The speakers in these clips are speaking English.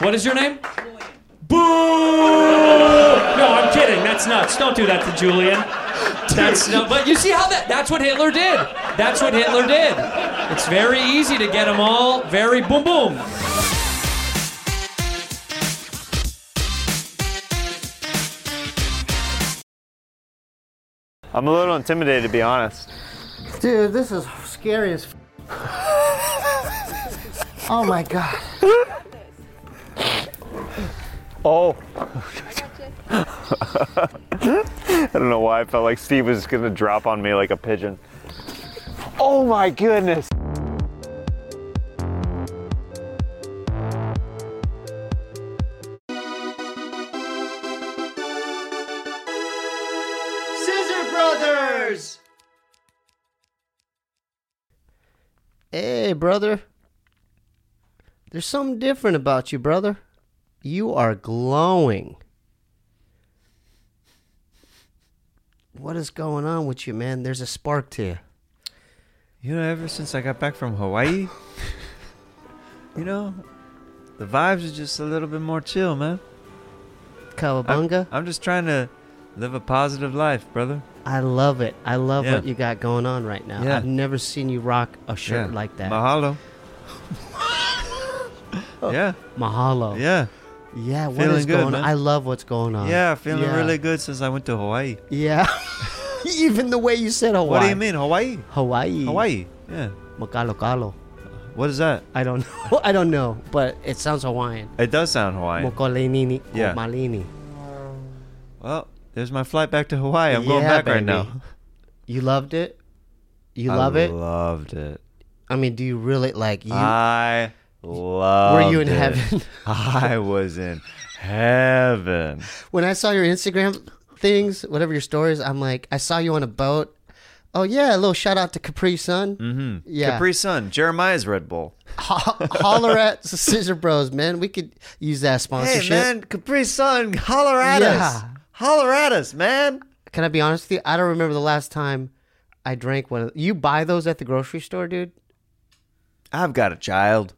What is your name? Julian. Boo! No, I'm kidding. That's nuts. Don't do that to Julian. That's no. But you see how that's what Hitler did. That's what Hitler did. It's very easy to get them all very boom boom. I'm a little intimidated, to be honest. Dude, this is scary as oh my God. Oh. I don't know why I felt like Steve was gonna drop on me like a pigeon. Oh my goodness. Scissor Brothers! Hey, brother. There's something different about you, brother. You are glowing. What is going on with you, man? There's a spark to you. You know, ever since I got back from Hawaii, you know, the vibes are just a little bit more chill, man. Cowabunga? I'm just trying to live a positive life, brother. I love it. I love Yeah. what you got going on right now. Yeah. I've never seen you rock a shirt like that. Mahalo. Yeah. Mahalo. Yeah. Yeah, what Feeling is good, going man. on? I love what's going on. Yeah, feeling Yeah. really good since I went to Hawaii. Yeah. Even the way you said Hawaii. What do you mean, Hawaii? Hawaii. Hawaii. Yeah. Makalo kalo. What is that? I don't know. I don't know, but it sounds Hawaiian. It does sound Hawaiian. Mokolenini. Yeah. Malini. Well, there's my flight back to Hawaii. I'm going Yeah, back right baby. now. You loved it? You love it? I loved it. I mean, do you really like you? I loved it. Were you in heaven? I was in heaven. When I saw your Instagram things, whatever your stories, I'm like, I saw you on a boat. Oh yeah, a little shout out to Capri Sun. Mm-hmm. Yeah. Capri Sun, Jeremiah's Red Bull. Holler at Scissor Bros, man. We could use that sponsorship. Hey man, Capri Sun, holler at us. Holler at us, man. Can I be honest with you? I don't remember the last time I drank one of. You buy those at the grocery store, dude? I've got a child.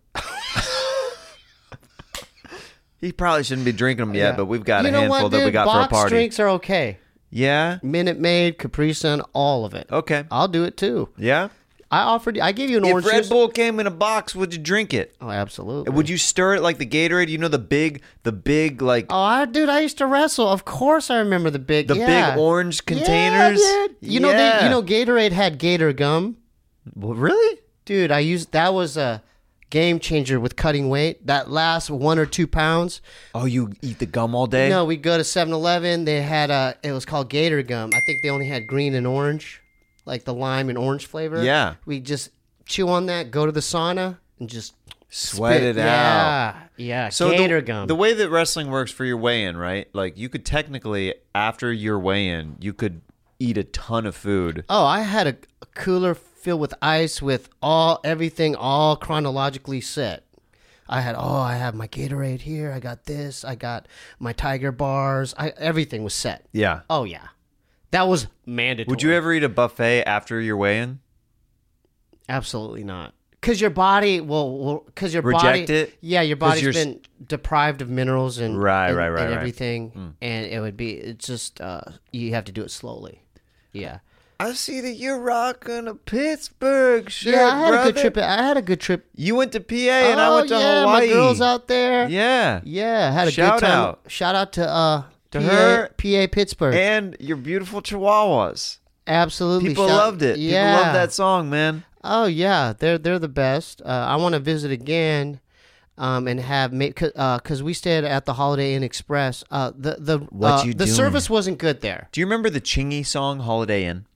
He probably shouldn't be drinking them yet, Yeah. but we've got You a know handful what, that we dude? got for a Box party. drinks are okay. Yeah? Minute Maid, Capri Sun, all of it. Okay. I'll do it too. Yeah? I gave you an If orange Red juice. Bull came in a box, would you drink it? Oh, absolutely. Would you stir it like the Gatorade? You know the big like Oh, I used to wrestle. Of course, I remember the big, the big orange containers. Yeah, dude. You know, Gatorade had Gator gum. Well, really? Dude, that was a game changer with cutting weight. That last 1 or 2 pounds. Oh, you eat the gum all day? No, we go to 7-Eleven. They had it was called Gator gum. I think they only had green and orange, like the lime and orange flavor. Yeah. We just chew on that, go to the sauna, and just Sweat spit. it out. Yeah, So Gator gum. the way that wrestling works for your weigh-in, right? Like you could technically, after your weigh-in, you could eat a ton of food. Oh, I had a cooler filled with ice with everything all chronologically set. I have my Gatorade here. I got this. I got my Tiger bars. Everything was set. Yeah. Oh yeah, that was mandatory. Would you ever eat a buffet after your weigh-in? Absolutely not. Because your body Reject it? Yeah, your 'Cause body's been deprived of minerals and Right. and Mm. everything, and it's just you have to do it slowly. Yeah. I see that you're rocking a Pittsburgh shirt, Yeah, I had brother. a good trip. I had a good trip. You went to PA and I went to yeah, Hawaii. my girls out there. Yeah. Yeah, had a Shout good time. out. Shout out to her PA Pittsburgh. And your beautiful Chihuahuas. Absolutely. People loved it. Yeah. People loved that song, man. Oh yeah, they're the best. I want to visit again, and have because we stayed at the Holiday Inn Express. The service wasn't good there. Do you remember the Chingy song, Holiday Inn?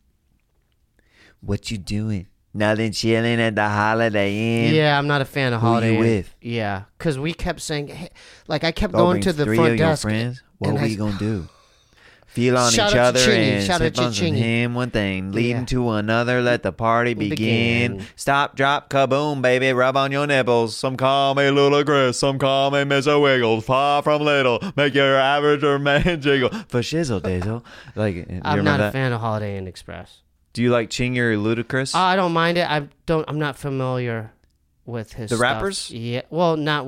What you doing? Nothing, chilling at the Holiday Inn. Yeah, I'm not a fan of Who Holiday you Inn. with? Yeah, because we kept saying, hey, like I kept Go going bring to the 3 front of your desk. friends. What and we gonna do? Feel on Shout each out other to Chingy. and Shout out sip to on some Chingy. him one thing, leading Yeah. to another. Let the party begin. Stop, drop, kaboom, baby, rub on your nipples. Some call me Ludacris, some call me Mr. Wiggles. Far from little, make your average or man jiggle. For shizzle dazzle. Like, you I'm remember not that? a fan of Holiday Inn Express. Do you like Chingy or Ludacris? I don't mind it. I'm not familiar with his The stuff. rappers? Yeah. Well, not with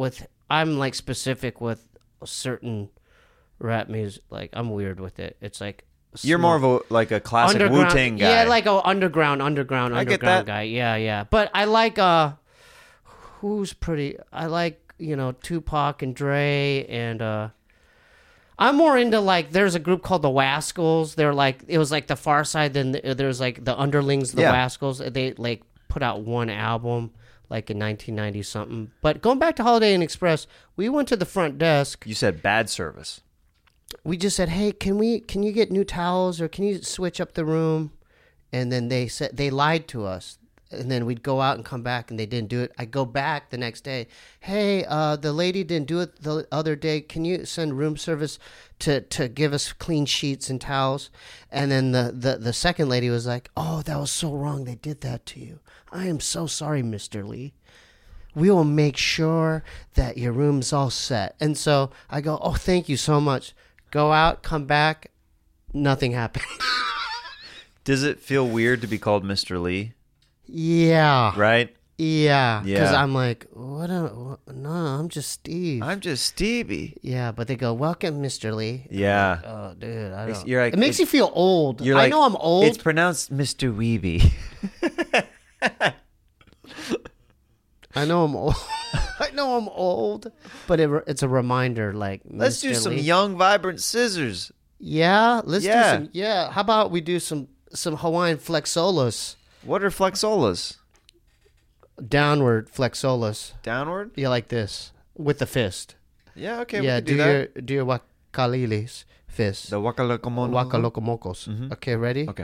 I'm like specific with certain rap music. Like I'm weird with it. It's like You're more of a classic Wu-Tang guy. Yeah, like a underground get that. guy. Yeah. But I like who's pretty. I like Tupac and Dre and I'm more into like there's a group called the Wascals. They're like it was like the Far Side. Then there's like the Underlings, the Wascals. They like put out one album like in 1990 something. But going back to Holiday Inn Express, we went to the front desk. You said bad service. We just said, "Hey, can you get new towels or can you switch up the room?" And then they said they lied to us. And then we'd go out and come back, and they didn't do it. I go back the next day. Hey, the lady didn't do it the other day. Can you send room service to give us clean sheets and towels? And then the second lady was like, "Oh, that was so wrong. They did that to you. I am so sorry, Mr. Lee. We will make sure that your room's all set." And so I go, "Oh, thank you so much." Go out, come back, nothing happened. Does it feel weird to be called Mr. Lee? Yeah. Right? Yeah. Because Yeah. I'm like, no, I'm just Steve. I'm just Stevie. Yeah, but they go, "Welcome, Mr. Lee." Yeah. Oh, dude, I don't. You're like, it makes you feel old. You're I like, know I'm old. It's pronounced Mr. Weeby. I know I'm old. I know I'm old, but it's a reminder. Like, Let's Mr. do some Lee. young, vibrant scissors. Yeah, let's do Yeah. some. Yeah, how about we do some Hawaiian flexolas, What are flexolas? downward flexolas. Downward? Yeah, like this with the fist. Yeah, okay. Yeah, we can do your wakalilis fist. that. The wakalokomono. Wakalokomokos. Okay, ready? Okay.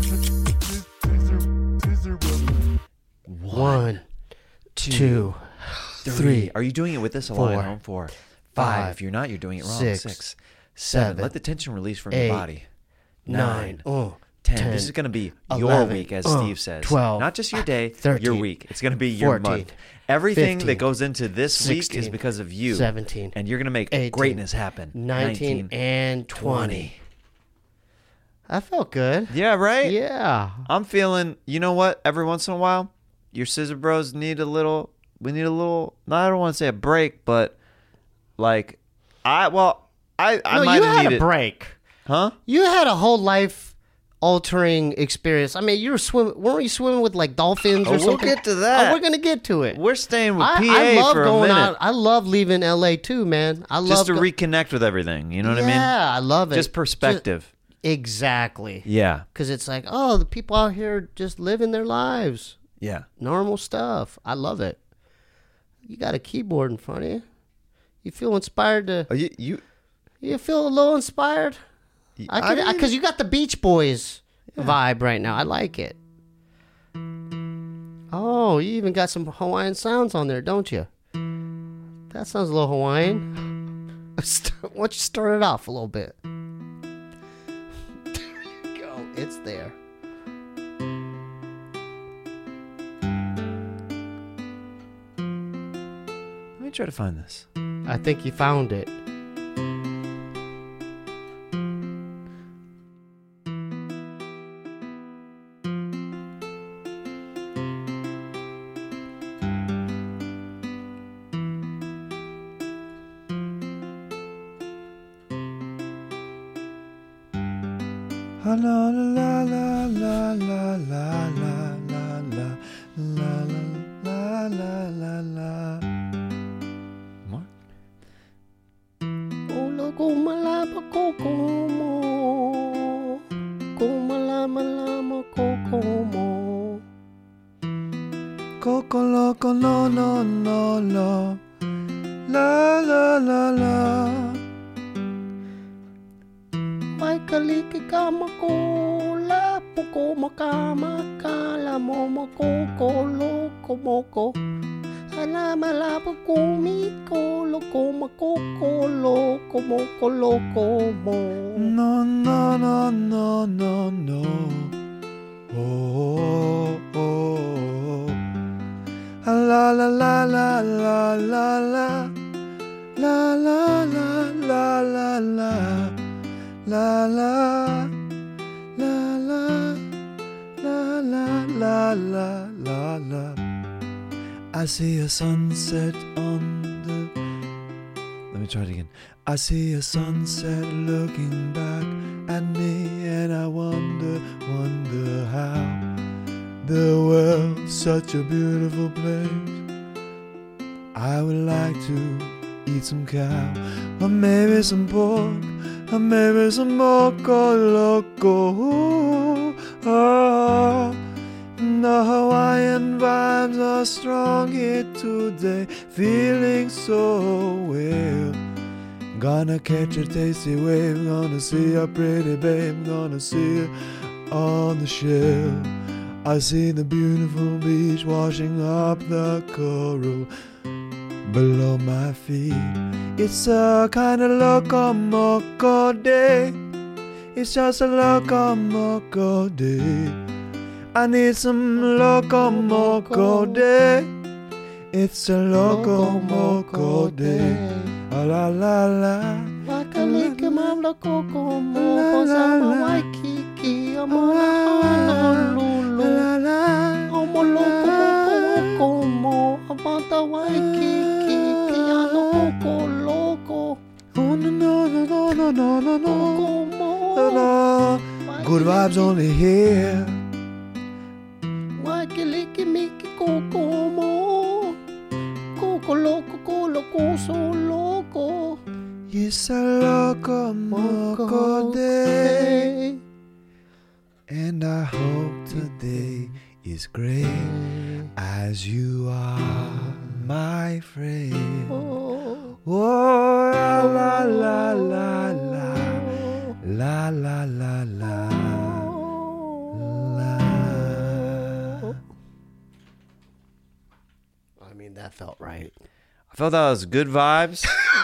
1, 2, 3. Are you doing it with us alone at 4, home? 4, 5. 5. If you're not, you're doing it wrong. 6, 6, 7. Let the tension release from 8, your body. 9. 10. This is going to be your 11, week, as Steve says. 12, Not just your day, 13, your week. It's going to be your 14, month. Everything 15, that goes into this week is 16, because of you. 17, And you're going to make 18, greatness happen. 19, and 20. I felt good. Yeah, right? Yeah. I'm feeling, you know what? Every once in a while, your scissor bros need a little, I don't want to say a break, but like, I No, might you have had needed. a break. Huh? You had a whole life altering experience. I mean, you were weren't you swimming with like dolphins or Oh, we'll something? get to that. Oh, we're gonna get to it. We're staying with I PA love for a going minute. out. I love leaving LA too, man. I love Just to reconnect with everything. You know what I mean? Yeah, I love it. Just perspective. Exactly. Yeah. Because it's like, oh, the people out here just living their lives, Yeah. normal stuff. I love it. You got a keyboard in front of you. You feel inspired to? Oh, you You feel a little inspired? I mean- Because you got the Beach Boys vibe right now. I like it. Oh, you even got some Hawaiian sounds on there, don't you? That sounds a little Hawaiian. Why don't you start it off a little bit? There you go. It's there. Let me try to find this. I think you found it. La la la la la la la la la la la la la la. More? Olo kumalapa kokomo. Kumalama lama kokomo. Coco loco no no no no. La la la la. Waikaliki kamako la poko makama kala momo koko loko moko alama la poko miko loko makoko loko moko loko mo. No no no no no no. Oh oh oh. La la la la la la la. La la la la la la. La la la la la la la la la la. I see a sunset on the Let me try it again. I see a sunset looking back at me, and I wonder how the world's such a beautiful place. I would like to eat some cow, or maybe some pork, or maybe some moco loco. Oh, the Hawaiian vibes are strong here today, feeling so well. Gonna catch a tasty wave, gonna see a pretty babe, gonna see her on the shell. I see the beautiful beach washing up the coral below my feet. It's a kind of loco-moco day. It's just a loco-moco day. I need some loco-moco day. It's a loco-moco day. La la la la. Wakalika mamla koko mo sama Waikiki amona Honolulu. Omo loko mo abata Waikiki kiano koko loko. Oh no no no no no no no no. Good vibes only here. Wakiliki miki koko mo. Koko loko so loco. It's a loco-moco day, and I hope today is great, as you are my friend. Oh, la la la la la, la la la la la. I mean, that felt right. I felt that was good vibes.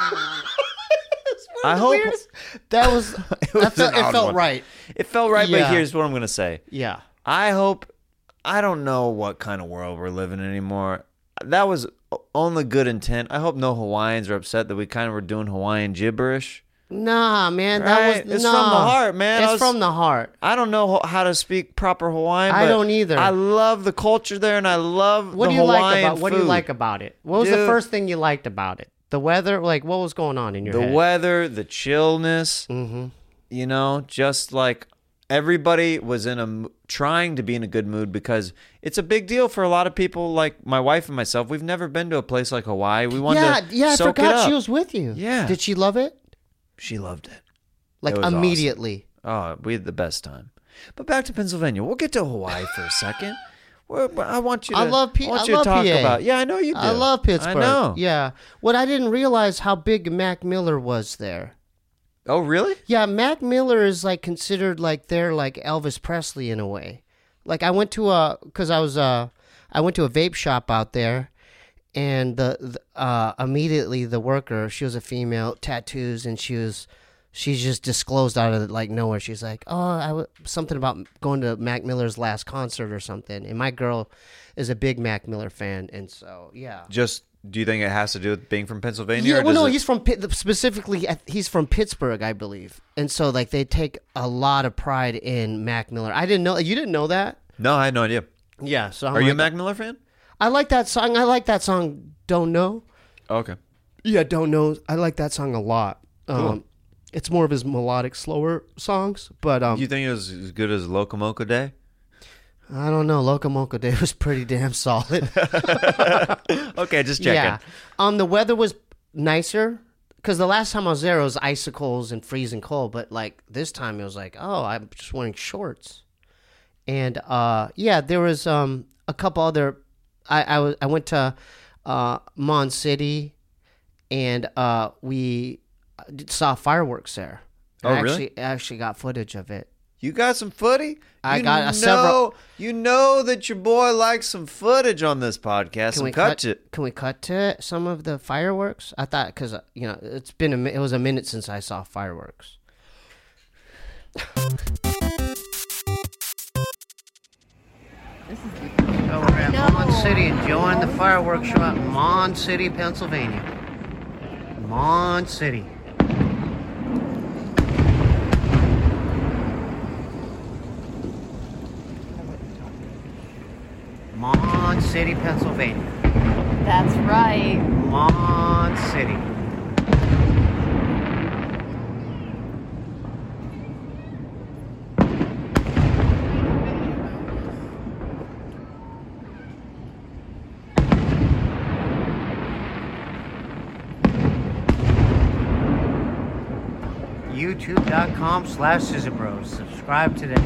I hope that was. It felt right. It felt right, Yeah. but here's what I'm gonna say. Yeah. I hope. I don't know what kind of world we're living in anymore. That was only good intent. I hope no Hawaiians are upset that we kind of were doing Hawaiian gibberish. Nah, man, Right? that was It's from the heart, man. It's from the heart. I don't know how to speak proper Hawaiian. I but don't either. I love the culture there, and I love What the do you Hawaiian like about? What do you food. like about it? What was the Dude. first thing you liked about it? The weather, like what was going on in your The head? weather, the chillness. Mm-hmm. You know, just like everybody was trying to be in a good mood, because it's a big deal for a lot of people. Like my wife and myself, we've never been to a place like Hawaii. We wanted to I soak it forgot up. she was with you. Yeah. Did she love it? She loved it. Like It was immediately. Oh, we had the best time. But back to Pennsylvania. We'll get to Hawaii for a second. I want you to. I love I want you to love talk PA. about. Yeah, I know you do. I love Pittsburgh. I know. Yeah. What I didn't realize how big Mac Miller was there. Oh, really? Yeah, Mac Miller is like considered like they're like Elvis Presley in a way. Like I went to I went to a vape shop out there, and immediately the worker, she was a female, tattoos, and she just disclosed out of like nowhere. She's like, "Oh, something about going to Mac Miller's last concert or something." And my girl is a big Mac Miller fan, and so yeah. Just, do you think it has to do with being from Pennsylvania? Yeah, or well, does no, it- he's from specifically. He's from Pittsburgh, I believe, and so like they take a lot of pride in Mac Miller. I didn't know. You didn't know that? No, I had no idea. Yeah. So Are you a Mac Miller fan? I like that song. I like that song. Don't Know. Oh, okay. Yeah, Don't Know. I like that song a lot. Cool. It's more of his melodic, slower songs, but You think it was as good as Locomoco Day? I don't know. Locomoco Day was pretty damn solid. Okay, just checking. Yeah. The weather was nicer because the last time I was there, it was icicles and freezing cold. But like this time, it was like, oh, I'm just wearing shorts. And yeah, there was a couple other. I went to Mon City, and we saw fireworks there. Oh, really? I actually got footage of it. You got some footy? I You got several- You know that your boy likes some footage on this podcast. Can we cut to some of the fireworks? I thought because it was a minute since I saw fireworks. So we're at Mon City enjoying the fireworks show at Mon City, Pennsylvania. Mon City. Mon City, Pennsylvania. That's right. Mon City. youtube.com/ScissorBros. Subscribe today.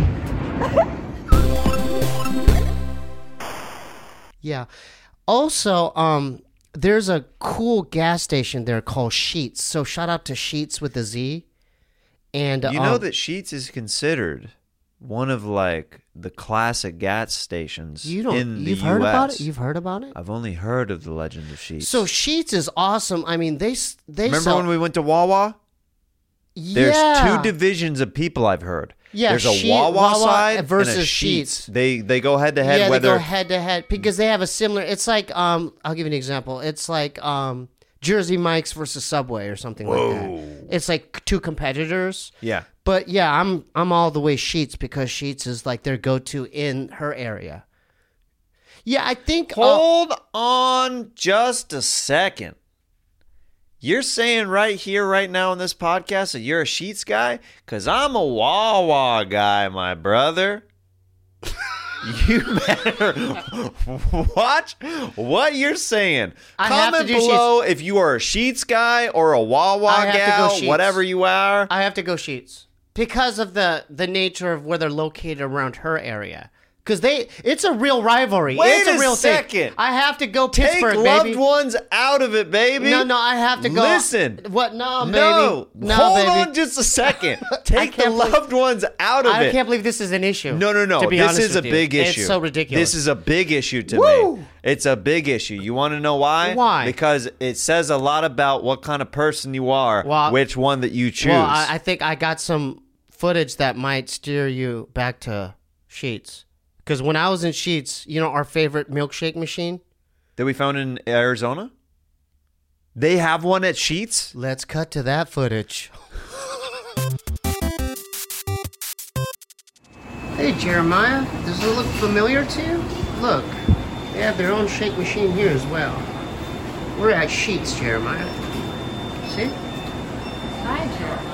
Yeah. Also, there's a cool gas station there called Sheetz. So shout out to Sheetz with a Z. And You know that Sheetz is considered one of like the classic gas stations in the you've US. heard about it? You've heard about it? I've only heard of the legend of Sheetz. So Sheetz is awesome. I mean, they remember sell, when we went to Wawa? There's two divisions of people I've heard. Yeah, there's a Wawa side versus and a Sheetz. They go head to head. Yeah, whether they go head to head because they have a similar. It's like I'll give you an example. It's like Jersey Mike's versus Subway or something like that. It's like two competitors. Yeah. But yeah, I'm all the way Sheetz because Sheetz is like their go-to in her area. Yeah, I think. Hold on just a second. You're saying right here, right now in this podcast that you're a Sheetz guy? Because I'm a Wawa guy, my brother. You better watch what you're saying. Comment below if you are a Sheetz guy or a Wawa gal, whatever you are. I have to go Sheetz because of the nature of where they're located around her area. Because it's a real rivalry. Wait it's a real second. Thing. I have to go Pittsburgh, Take baby. loved ones out of it, baby. No, I have to go. Listen. What? No, baby. No, hold baby. on just a second. Take the loved ones out of it. I can't believe this is an issue. No. This is a big issue. It's so ridiculous. This is a big issue to me. It's a big issue. You want to know why? Why? Because it says a lot about what kind of person you are, which one that you choose. Well, I think I got some footage that might steer you back to Sheetz. Because when I was in Sheetz, you know our favorite milkshake machine? That we found in Arizona? They have one at Sheetz? Let's cut to that footage. Hey, Jeremiah. Does it look familiar to you? Look, they have their own shake machine here as well. We're at Sheetz, Jeremiah. See? Hi, Jeremiah.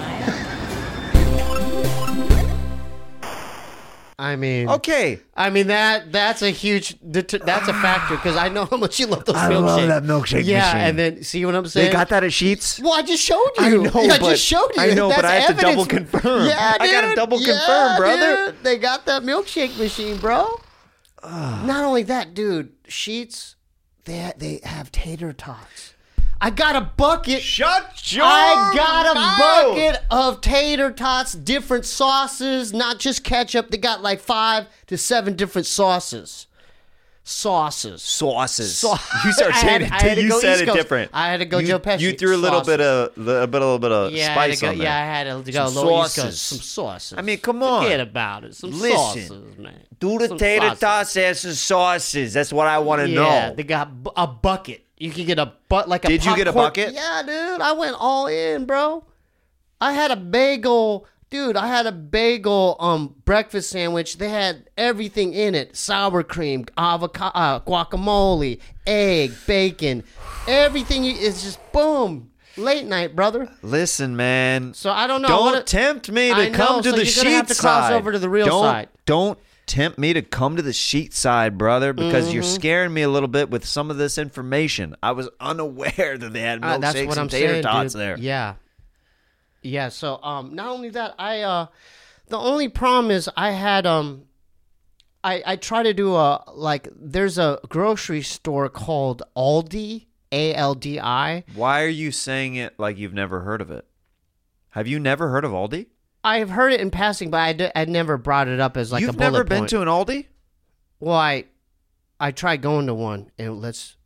I mean, okay. I mean that's a huge that's a factor because I know how much you love those milkshakes. I love that milkshake machine. Yeah, and then see what I'm saying? They got that at Sheetz? Well, I just showed you. I know, I just showed you. I know, That's but I have evidence. to double confirm. Yeah, I gotta double confirm, brother. Dude. They got that milkshake machine, bro. Not only that, dude. Sheetz, they have tater tots. I got a bucket. Shut your I got a mouth. bucket of tater tots, different sauces, not just ketchup. They got like 5 to 7 different sauces. Sauces. You start saying it. You said it different. I had to go Joe Pesci. You threw a little bit of spice on there. Yeah, I had to go a Some little East sauces. Coast. Some sauces. I mean, come on. Forget about it. Some Listen. sauces, man. Do the Some tater sauces. tots has some sauces. That's what I want to Yeah, know. they got a bucket. You can get a Did you get a popcorn- bucket? Yeah, dude. I went all in, bro. I had a bagel. Dude, I had a bagel breakfast sandwich. They had everything in it. Sour cream, avocado, guacamole, egg, bacon. Everything is just boom. Late night, brother. Listen, man. So I don't know. Don't tempt me to I come know, to so the you're gonna have Sheetz to cross side. over to the real side. Don't tempt me to come to the Sheetz side, brother, because you're scaring me a little bit with some of this information. I was unaware that they had That's milkshakes what and I'm tater saying, tots dude. there. Yeah. So not only that, the only problem is I had I try to do there's a grocery store called Aldi, ALDI. Why are you saying it like you've never heard of it? Have you never heard of Aldi? I've heard it in passing, but I never brought it up as like You've a bullet never been point. to an Aldi? Well, I tried going to one, and let's.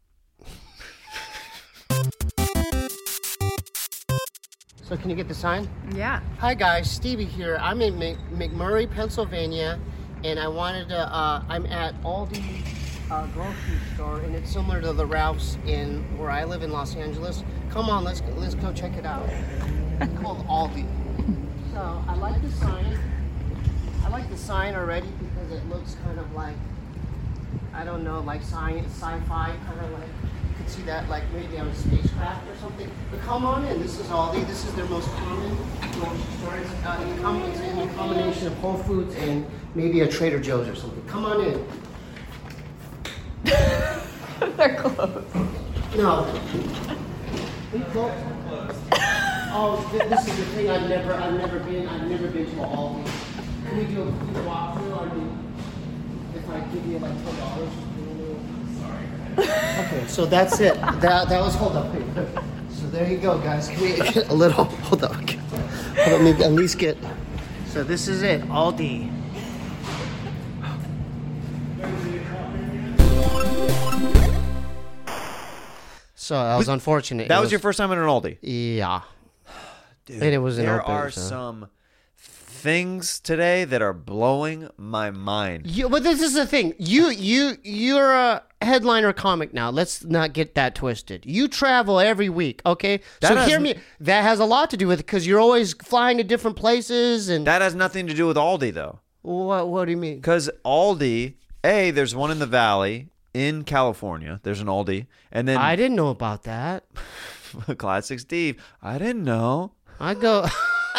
So can you get the sign? Yeah. Hi guys, Stevie here. I'm in McMurray, Pennsylvania, and I wanted to. I'm at Aldi grocery store, and it's similar to the Ralph's in where I live in Los Angeles. Come on, let's go check it out. It's called Aldi. So I like the sign. I like the sign already because it looks kind of like, I don't know, like science, sci-fi, kind of like, you could see that like maybe on a spacecraft or something. But come on in, this is Aldi. This is their most common grocery store. It's in a combination of Whole Foods and maybe a Trader Joe's or something. Come on in. They're closed. No. We close. Oh, this is the thing. I've never been to Aldi. Can we do a walkthrough? I mean, if I give you like $12. Sorry. Okay, so that's it. That was hold up. So there you go, guys. Can we get a little? Hold up. Hold up. Maybe at least get. So this is it. Aldi. So that was unfortunate. That was your first time in an Aldi? Yeah. Dude, And it was there open, are so. some things today that are blowing my mind. But this is the thing. You're a headliner comic now. Let's not get that twisted. You travel every week, okay? Hear me. That has a lot to do with it because you're always flying to different places. And That has nothing to do with Aldi, though. what do you mean? Because Aldi, there's one in the Valley in California. There's an Aldi. And then I didn't know about that. Classic Steve. I didn't know. I go.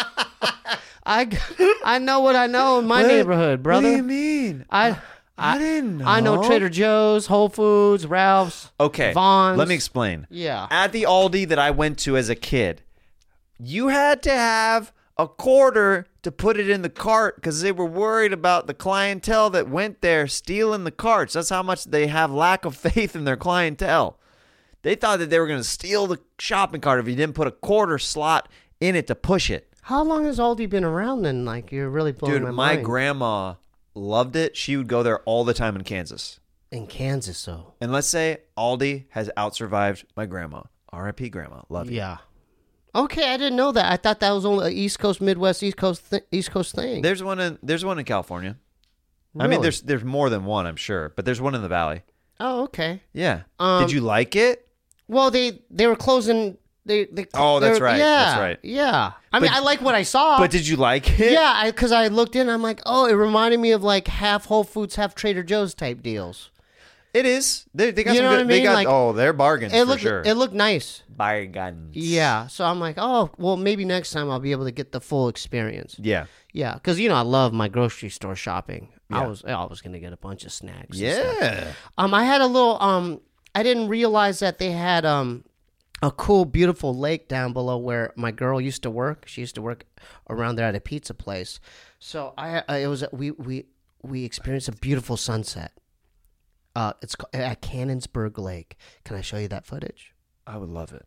I know what I know in my neighborhood, brother. What do you mean? I didn't know. I know Trader Joe's, Whole Foods, Ralph's. Okay. Vons. Let me explain. Yeah. At the Aldi that I went to as a kid, you had to have a quarter to put it in the cart because they were worried about the clientele that went there stealing the carts. That's how much they have lack of faith in their clientele. They thought that they were going to steal the shopping cart if you didn't put a quarter slot in it to push it. How long has Aldi been around then? Like, you're really blowing Dude, my my mind. grandma loved it. She would go there all the time in Kansas. In Kansas, though. And let's say Aldi has outsurvived my grandma. R.I.P. Grandma. Love you. Yeah. Okay, I didn't know that. I thought that was only an East Coast, Midwest, East Coast thing. There's one in California. I mean, Really? there's more than one, I'm sure, but there's one in the Valley. Oh, okay. Yeah. Um, Did you like it? Well, they were closing. They Oh, that's they were- right. Yeah, That's right. Yeah. I mean, But- I like what I saw. But did you like it? yeah, because I looked in, I'm like, oh, it reminded me of like half Whole Foods, half Trader Joe's type deals. It is. They got You some know good. what I mean? They got Like, they're bargains It for looked sure. it looked nice. Bargains. Yeah. So I'm like, oh, well, maybe next time I'll be able to get the full experience. Yeah. Yeah, because I love my grocery store shopping. Yeah. I was gonna get a bunch of snacks. and stuff. Yeah. I had a little. I didn't realize that they had a cool, beautiful lake down below where my girl used to work. She used to work around there at a pizza place. So we experienced a beautiful sunset. It's at Cannonsburg Lake. Can I show you that footage? I would love it.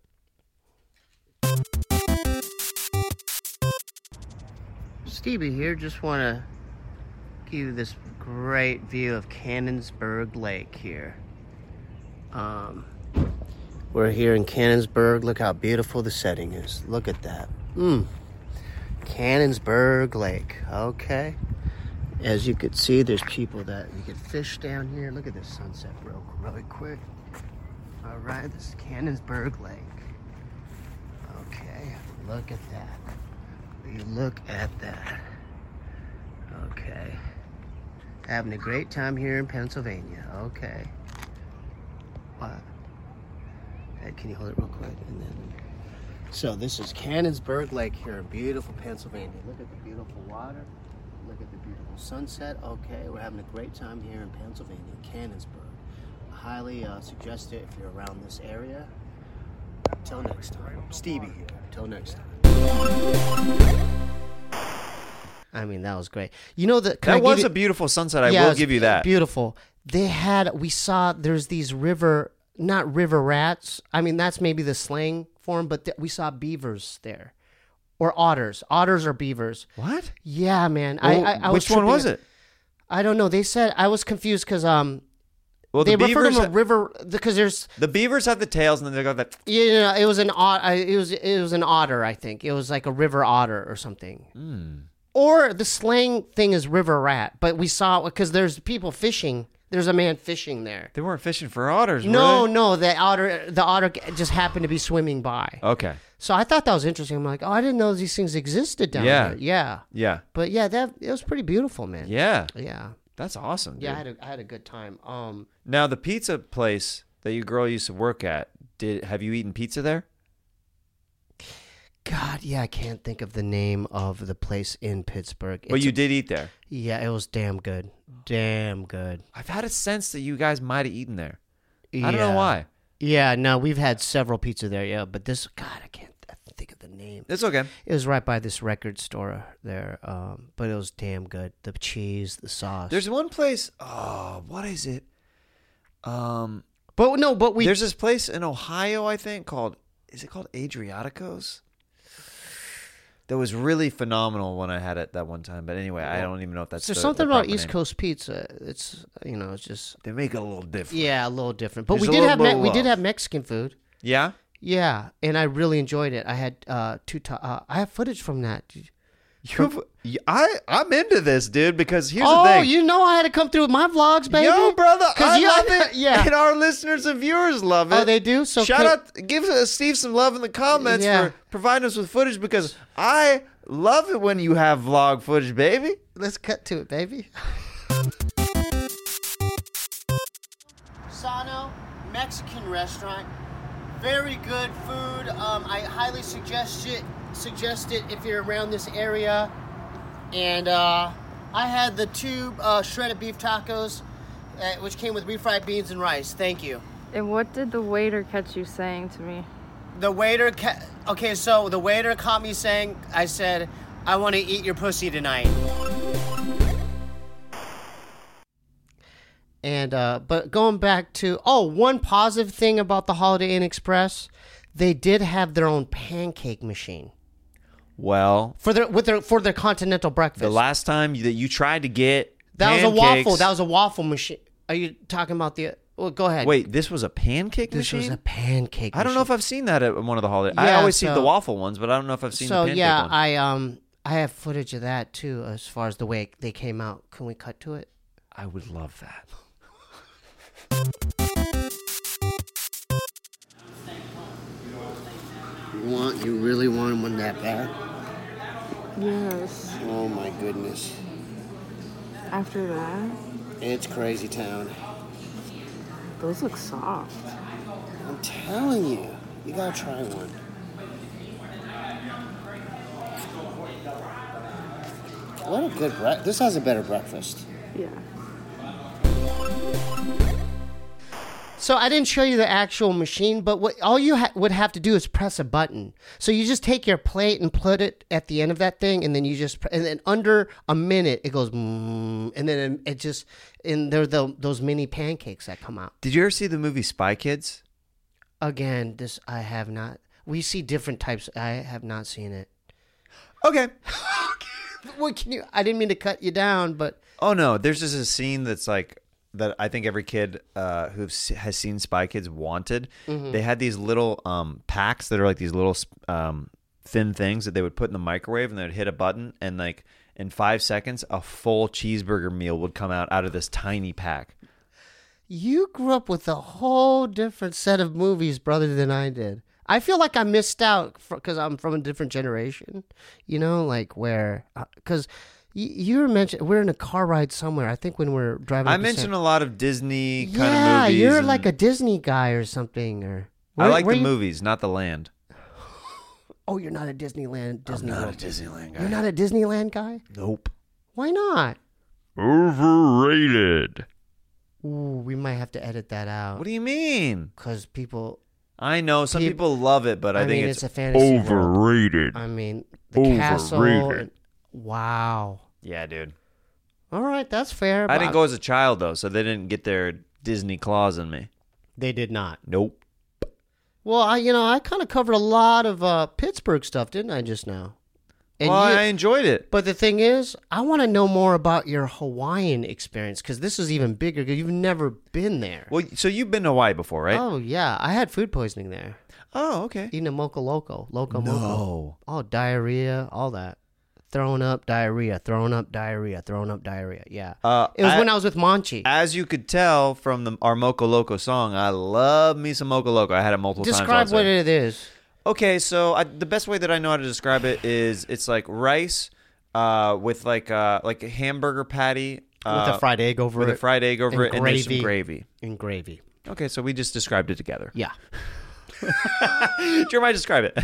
Stevie here. Just want to give you this great view of Cannonsburg Lake here. We're here in Cannonsburg. Look how beautiful the setting is. Look at that. Cannonsburg Lake. Okay. As you could see, there's people that you can fish down here. Look at this sunset really quick. All right, this is Cannonsburg Lake. Okay, look at that. You look at that. Okay. Having a great time here in Pennsylvania. Okay. What? Hey, can you hold it real quick? And then. So this is Cannonsburg Lake here in beautiful Pennsylvania. Look at the beautiful water. Look at the beautiful sunset. Okay, we're having a great time here in Pennsylvania, Cannonsburg. I highly suggest it if you're around this area. Till next time. Stevie here. Till next time. I mean, that was great. You know that That was a beautiful sunset. I will it's give you that. Beautiful. We saw there's these not river rats. I mean, that's maybe the slang form, but we saw beavers there. Or otters. Otters or beavers. What? Yeah, man. Well, I which one was it? I don't know. They said I was confused because Well, they the refer to beavers. them a river because there's The beavers have the tails, and then they got that. it was an it was an otter. I think it was like a river otter or something. Or the slang thing is river rat, but we saw because there's people fishing. There's a man fishing there. They weren't fishing for otters. No, were they? no, the otter just happened to be swimming by. Okay. So I thought that was interesting. I'm like, oh, I didn't know these things existed down Yeah. there. Yeah. Yeah. But yeah, it was pretty beautiful, man. Yeah. Yeah. That's awesome. Dude. Yeah, I had a good time. Now the pizza place that your girl used to work at. Have you eaten pizza there? God, yeah, I can't think of the name of the place in Pittsburgh. But you did eat there. Yeah, it was damn good. Damn good. I've had a sense that you guys might have eaten there. Yeah. I don't know why. Yeah, no, we've had several pizza there, yeah, but this, God, think of the name. It's okay. It was right by this record store there, but it was damn good. The cheese, the sauce. There's one place. Oh, what is it? But we There's this place in Ohio, I think, called. Is it called Adriatico's? That was really phenomenal when I had it that one time. But anyway, I don't even know if that's. There's the something about proper East name. Coast pizza. It's it's just They make it a little different. a little different. But There's we a did have little more we did love. have Mexican food. Yeah. Yeah, and I really enjoyed it. I had I have footage from that. I'm into this, dude. Because here's the Oh, thing. you know I had to come through with my vlogs, baby. Yo, brother, 'Cause I you- love it. yeah. And our listeners and viewers love it. Oh, they do? So shout out, give Steve some love in the comments Yeah. for providing us with footage because I love it when you have vlog footage, baby. Let's cut to it, baby. Sano, Mexican restaurant. Very good food. I highly suggest it if you're around this area. And I had the 2 shredded beef tacos, which came with refried beans and rice. Thank you. And what did the waiter catch you saying to me? The waiter, so the waiter caught me saying, I said, I want to eat your pussy tonight. And, but going back to, one positive thing about the Holiday Inn Express, they did have their own pancake machine Well, for their continental breakfast. the last time that you tried to get that was pancakes- a waffle machine. Are you talking about well, go ahead. Wait, this was a pancake this machine? was a pancake I don't know if I've seen that at one of the holidays. I Yeah, always see so- the waffle ones, but I don't know if I've seen the So pancake yeah, one. I have footage of that too, as far as the way they came out. Can we cut to it? I would love that. You really want one that bad? Yes. Oh my goodness. After that, It's crazy town. those look soft. I'm telling you. You gotta try one. What a good breakfast. This has a better breakfast. Yeah. So I didn't show you the actual machine, but what all you would have to do is press a button. So you just take your plate and put it at the end of that thing, and then you just and then under a minute it goes, and then it just and there are those mini pancakes that come out. Did you ever see the movie Spy Kids? Again, this I have not. We see different types. I have not seen it. Okay. What can you? I didn't mean to cut you down, but Oh no, there's just a scene that's like that. I think every kid who has seen Spy Kids wanted. Mm-hmm. They had these little packs that are like these little thin things that they would put in the microwave, and they'd hit a button, and like in 5 seconds, a full cheeseburger meal would come out of this tiny pack. you grew up with a whole different set of movies, brother, than I did. I feel like I missed out because I'm from a different generation, like where, because you were mentioning, we're in a car ride somewhere. I think when we're driving. I up the mentioned San- a lot of Disney kind of Yeah, movies. you're and like a Disney guy or something. Or I like where the you- movies, not the land. Oh, you're not a Disneyland. Disney I'm not World. a Disneyland guy. You're not a Disneyland guy? Nope. Why not? Overrated. Ooh, we might have to edit that out. What do you mean? Because people, I know some Peop- people love it, but I, I think mean, it's it's a fantasy world. Overrated. I mean, the castle. Overrated. And, wow. yeah, dude. All right, that's fair. I but didn't go as a child though, so they didn't get their Disney claws in me. They did not. Nope. Well, I kind of covered a lot of Pittsburgh stuff, didn't I, just now? And Well, you- I enjoyed it. but the thing is, I want to know more about your Hawaiian experience because this is even bigger because you've never been there. Well, so you've been to Hawaii before, right? Oh, yeah. I had food poisoning there. Oh, okay. Eating a mocha loco. Loco moco. No. Oh, diarrhea, all that. Throwing up, diarrhea, throwing up, diarrhea, throwing up, diarrhea. Yeah. It was when I was with Monchi. As you could tell from our Moco Loco song, I love me some Moco Loco. I had it multiple times. Describe what outside. it is. Okay, so the best way that I know how to describe it is it's like rice with like a hamburger patty With a fried egg over with it. a fried egg over and it, and there's some gravy. gravy. And gravy. Okay, so we just described it together. Yeah. Jeremiah, describe it.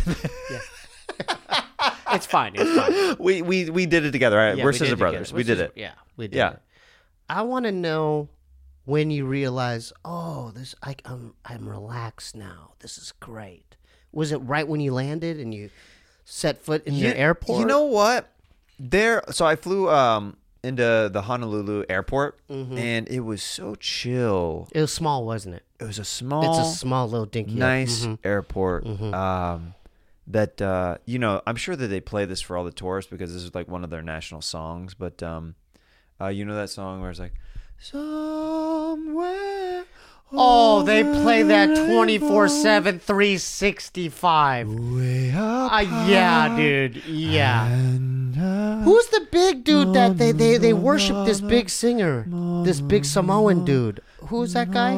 It's fine. It's fine. we did it together. Right? Yeah, We're we did sister it brothers. together. We did it. Yeah, we did Yeah. it. I want to know when you realize, I'm relaxed now. This is great. Was it right when you landed and you set foot in the airport? You know what? So I flew into the Honolulu airport, and it was so chill. It was small, wasn't it? It was a small, It's a small little dinky, nice airport. That I'm sure that they play this for all the tourists because this is like one of their national songs. But you know that song where it's like somewhere. Oh, they play that 24/7, 365. Yeah, dude. Yeah. Who's the big dude that they worship? This big singer, this big Samoan dude. Who's that guy?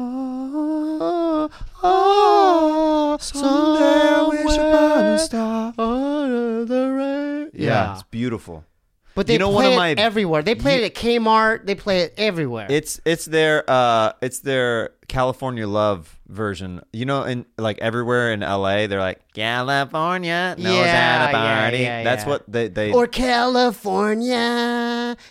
Someday I wish upon a star. Under the rain. Yeah, it's beautiful. But they play it everywhere. They play it at Kmart. They play it everywhere. It's their California Love version. You know, in like everywhere in LA, they're like California knows how to party. That's what they or California.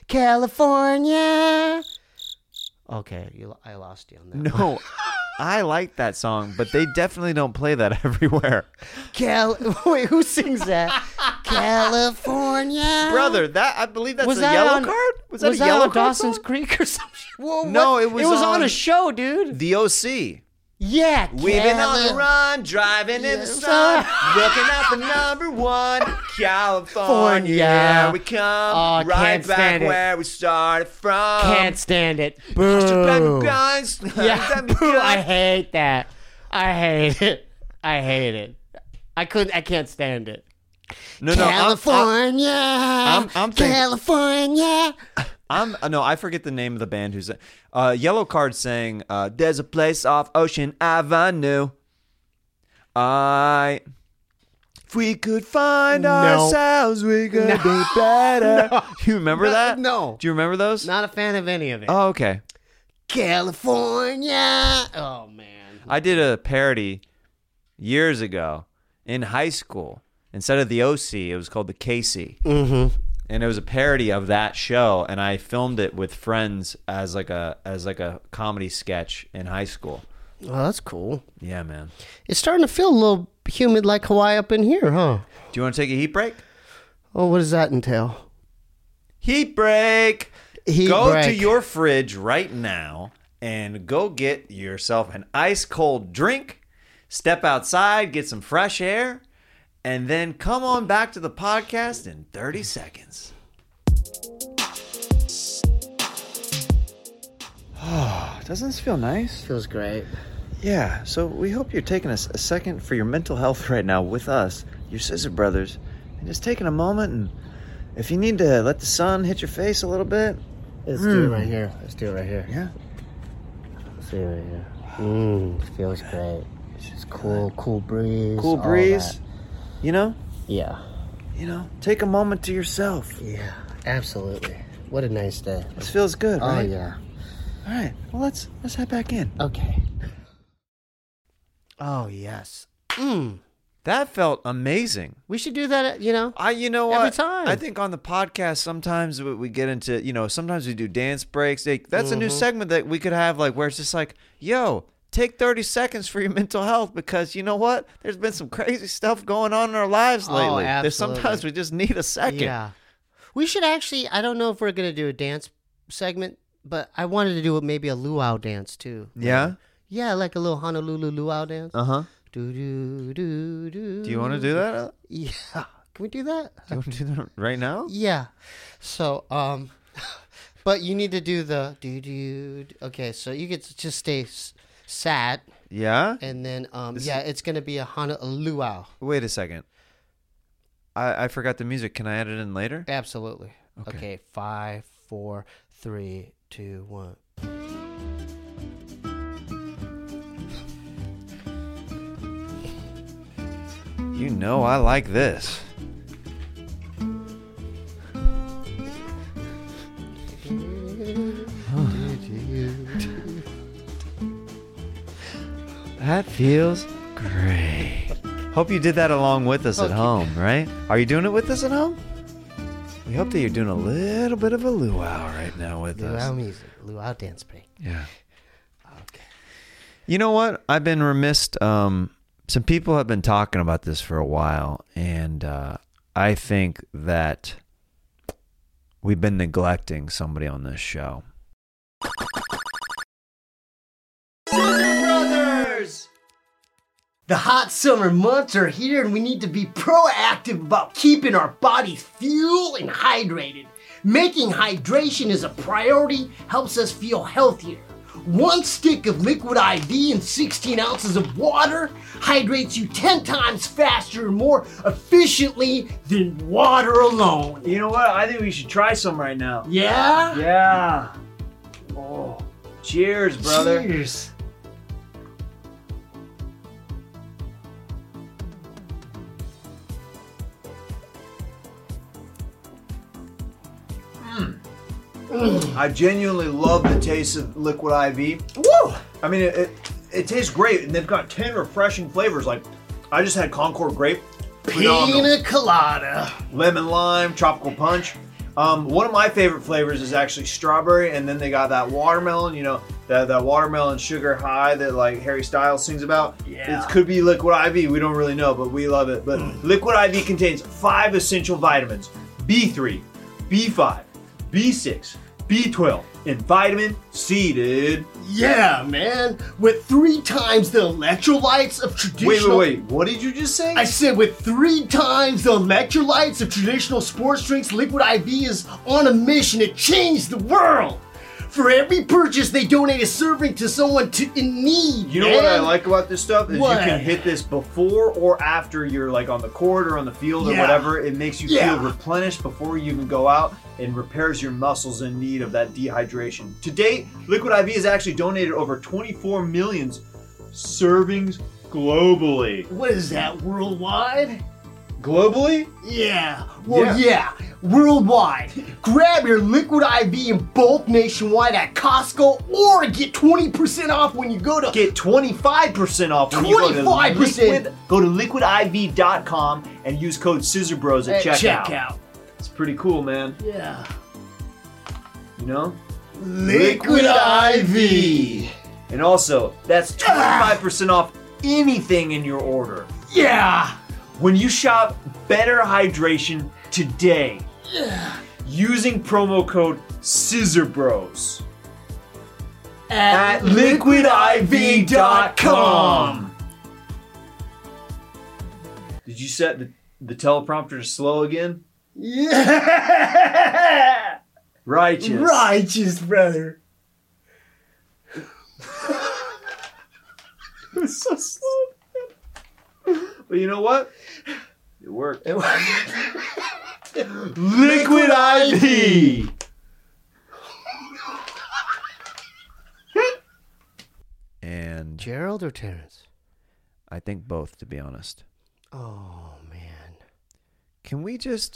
Okay, I lost you on that. No, I like that song, but they definitely don't play that everywhere. Wait, who sings that? California, brother. I believe that's a Yellow Card. Was that a Yellow Card Dawson's song? Creek or something? Whoa, no, it was on a show, dude. The OC. Yeah, we've been on the run, driving in the sun, looking at the number one, California. Here we come, right back where we started from. Can't stand it. Boo. Yeah, boo. I hate that. I hate it. I can't stand it. No, California. I'm California. I forget the name of the band who's Yellow Card saying there's a place off Ocean Avenue. If we could find ourselves, we could be better. No. You remember that? No. Do you remember those? Not a fan of any of it. Oh, okay. California. Oh, man. I did a parody years ago in high school. Instead of the OC, it was called the KC. Mm-hmm. And it was a parody of that show, and I filmed it with friends as like a comedy sketch in high school. Oh, that's cool. Yeah, man. It's starting to feel a little humid like Hawaii up in here, huh? Do you want to take a heat break? Oh, what does that entail? Heat break. Go break. to your fridge right now and go get yourself an ice cold drink. Step outside, get some fresh air. And then come on back to the podcast in 30 seconds. Doesn't this feel nice? Feels great. Yeah, so we hope you're taking a second for your mental health right now with us, your Scissor Brothers, and just taking a moment. And if you need to let the sun hit your face a little bit, let's do it right here. Yeah. Let's do it right here. Feels great. It's just cool breeze. Cool breeze. You know? Yeah. You know, take a moment to yourself. Yeah, absolutely. What a nice day. This feels good, right? Oh, yeah. All right. Well, let's head back in. Okay. Oh, yes. That felt amazing. We should do that, You know what? every time. I think on the podcast, sometimes we get into, sometimes we do dance breaks. That's a new segment that we could have, like, where it's just like, yo, take 30 seconds for your mental health because you know what? There's been some crazy stuff going on in our lives lately. Absolutely. Sometimes we just need a second. Yeah. We should actually, I don't know if we're going to do a dance segment, but I wanted to do maybe a luau dance too. Yeah? Yeah, like a little Honolulu luau dance. Uh-huh. Do you want to do that? Yeah. Can we do that? Do you want to do that right now? Yeah. So, but you need to do the Okay, so you get to just stay sat. Yeah? And then, it's going to be a luau. Wait a second. I forgot the music. Can I add it in later? Absolutely. Okay. 5, 4, 3, 2, 1. You know I like this. That feels great. Hope you did that along with us at home, right? Are you doing it with us at home? We hope that you're doing a little bit of a luau right now with us. Luau music. Luau dance break. Yeah. Okay. You know what? I've been remiss Some people have been talking about this for a while, and I think that we've been neglecting somebody on this show. Brothers! The hot summer months are here and we need to be proactive about keeping our bodies fueled and hydrated. Making hydration is a priority helps us feel healthier. 1 stick of Liquid IV and 16 ounces of water hydrates you 10 times faster and more efficiently than water alone. You know what? I think we should try some right now. Yeah? Yeah. Oh. Cheers, brother. Cheers. I genuinely love the taste of Liquid IV. Woo! I mean, it tastes great, and they've got 10 refreshing flavors. Like, I just had Concord Grape. Phenomenal. Pina colada. Lemon lime, tropical punch. One of my favorite flavors is actually strawberry, and then they got that watermelon, you know, that watermelon sugar high that like Harry Styles sings about. Yeah. It could be Liquid IV, we don't really know, but we love it. But Liquid IV contains 5 essential vitamins: B3, B5, B6, B12, and vitamin C, dude. Yeah, man. With 3 times the electrolytes of traditional... Wait. What did you just say? I said with 3 times the electrolytes of traditional sports drinks, Liquid IV is on a mission to change the world. For every purchase, they donate a serving to someone in need. You know what I like about this stuff is What? you can hit this before or after you're like on the court or on the field or Yeah. whatever. It makes you Yeah. feel replenished before you even go out and repairs your muscles in need of that dehydration. To date, Liquid IV has actually donated over 24 million servings globally. What is that, worldwide? Globally? Yeah. Well, yeah. Worldwide. Grab your Liquid IV in bulk nationwide at Costco or get 20% off when you go to... Get 25% off when you go to 25%. Go to liquidiv.com and use code ScissorBros at checkout. It's pretty cool, man. Yeah. You know? Liquid IV. And also, that's 25% off anything in your order. Yeah. When you shop Better Hydration today, using promo code ScissorBros at liquidiv.com. Did you set the teleprompter to slow again? Yeah. Righteous. Righteous, brother. It was so slow. But you know what? It worked. Liquid IV. And Gerald or Terrence? I think both, to be honest. Oh, man. Can we just...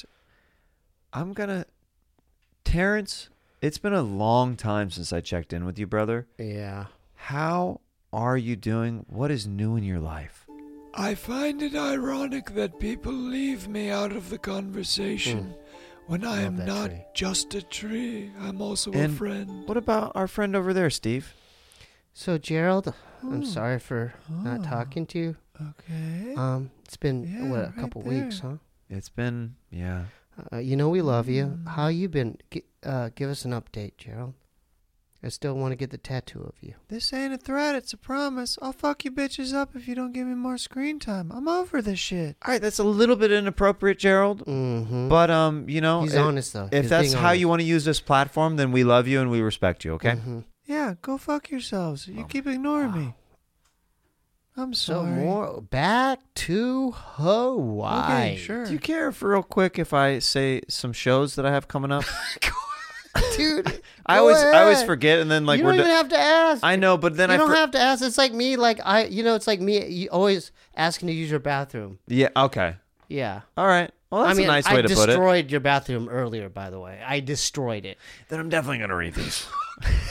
Terrence, it's been a long time since I checked in with you, brother. Yeah. How are you doing? What is new in your life? I find it ironic that people leave me out of the conversation when I am that not tree. just a tree. I'm also a And friend. What about our friend over there, Steve? So, Gerald, I'm sorry for not talking to you. Okay. It's been, Yeah, a couple right weeks, huh? It's been, yeah. You know we love you. How you been? Give us an update, Gerald. I still want to get the tattoo of you. This ain't a threat, it's a promise. I'll fuck you bitches up if you don't give me more screen time. I'm over this shit. All right, that's a little bit inappropriate, Gerald. Mm-hmm. But, you know... He's honest, though. If He's that's being how honest. you want to use this platform, then we love you and we respect you, okay? Mhm. Yeah, go fuck yourselves. You keep ignoring me. I'm So sorry. back to Hawaii. Okay, sure. Do you care for real quick if I say some shows that I have coming up? Dude, I always forget, and then like you we're don't even have to ask. I know, but then you I don't have to ask. It's like me, it's like me you always asking to use your bathroom. Yeah, okay. Yeah. All right. Well, that's I mean, a nice way to put it. destroyed your bathroom earlier, by the way. I destroyed it. Then I'm definitely going to read these.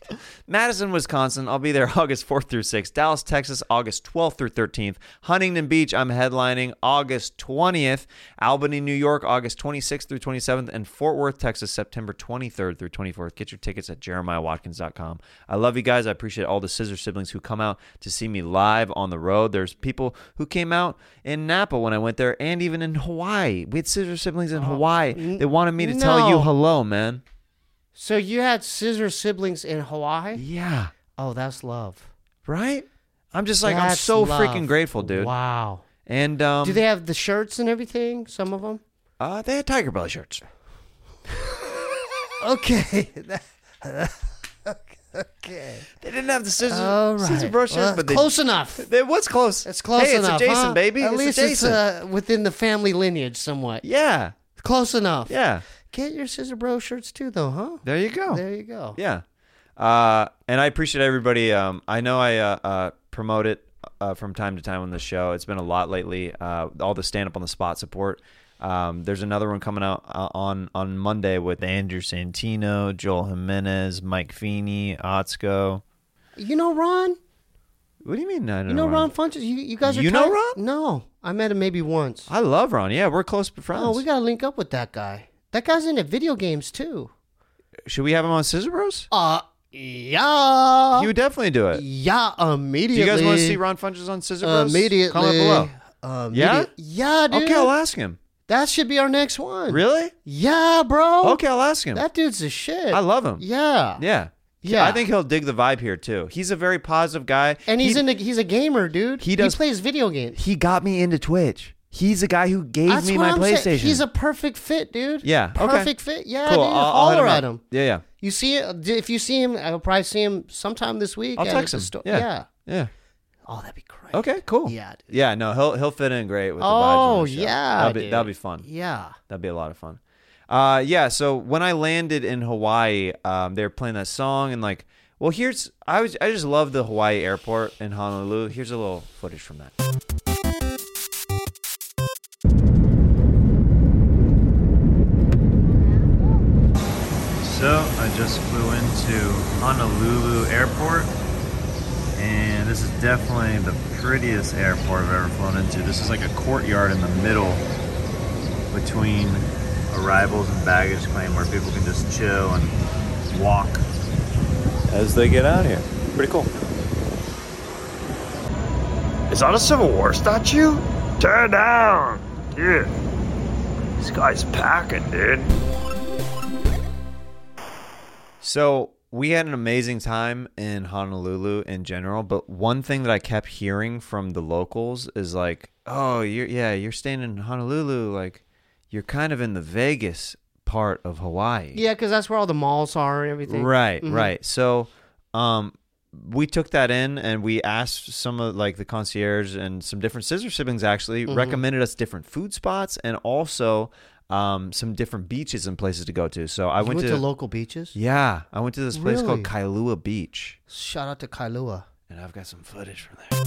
Madison, Wisconsin, I'll be there August 4th through 6th. Dallas, Texas, August 12th through 13th. Huntington Beach, I'm headlining August 20th. Albany, New York, August 26th through 27th. And Fort Worth, Texas, September 23rd through 24th. Get your tickets at jeremiahwatkins.com. I love you guys. I appreciate all the Scissor siblings who come out to see me live on the road. There's people who came out in Napa when I went there and even in Hawaii. We had Scissor siblings in Hawaii. They wanted me to tell you hello, man. So you had Scissor siblings in Hawaii? Yeah. Oh, that's love. Right? I'm just like, I'm That's so love. freaking grateful, dude. Wow. And Do they have the shirts and everything? Some of them? they had Tiger Belly shirts. Okay. Okay. They didn't have the scissor, All right. scissor brush shirt, Well, but close enough. What's close? It's close hey, enough. It's a Jason, huh? baby. At It's least a Jason. it's within the family lineage somewhat. Yeah. Close enough. Yeah. Get your Scissor Bro shirts too, though, huh? There you go. There you go. Yeah. And I appreciate everybody. I know I promote it from time to time on the show. It's been a lot lately. All the stand up on the spot support. There's another one coming out on Monday with Andrew Santino, Joel Jimenez, Mike Feeney, Otsko. You know Ron? What do you mean? I don't You know Ron Funches? You guys are You know tight? Ron? No. I met him maybe once. I love Ron. Yeah, we're close friends. Oh, we got to link up with that guy. That guy's into video games, too. Should we have him on Scissor Bros? Yeah. He would definitely do it. Yeah, immediately. Do you guys want to see Ron Funches on Scissor Bros? Immediately. Comment below. Yeah? Yeah, dude. Okay, I'll ask him. That should be our next one. Really? Yeah, bro. Okay, I'll ask him. That dude's a shit. I love him. Yeah. Yeah. Yeah. I think he'll dig the vibe here too. He's a very positive guy. And he's a gamer, dude. He plays video games. He got me into Twitch. He's a guy who gave That's me what my I'm PlayStation. saying. He's a perfect fit, dude. Yeah, okay. Perfect fit. Yeah, Cool. dude. I'll hit Holler him at up. him. Yeah. You see it? If you see him, I'll probably see him sometime this week. I'll at text the him. store. Yeah. Yeah. Oh, that'd be great. Okay, cool. Yeah, dude. Yeah, no, he'll fit in great with the vibes Oh, on the show. yeah, That'll be fun. Yeah. That'd be a lot of fun. Yeah, so when I landed in Hawaii, they were playing that song and like, well, I just love the Hawaii airport in Honolulu. Here's a little footage from that. So I just flew into Honolulu Airport, and this is definitely the prettiest airport I've ever flown into. This is like a courtyard in the middle between arrivals and baggage claim where people can just chill and walk as they get out here. Pretty cool. Is that a Civil War statue? Tear it down! Dude, this guy's packing, dude. So we had an amazing time in Honolulu in general, but one thing that I kept hearing from the locals is like, oh, you're staying in Honolulu, like you're kind of in the Vegas part of Hawaii. Yeah, because that's where all the malls are and everything. Right, right. So we took that in and we asked some of like the concierge and some different Scissor siblings actually recommended us different food spots and also some different beaches and places to go to. So I went to local beaches. Yeah, I went to this place Really? called Kailua Beach. Shout out to Kailua. And I've got some footage from there.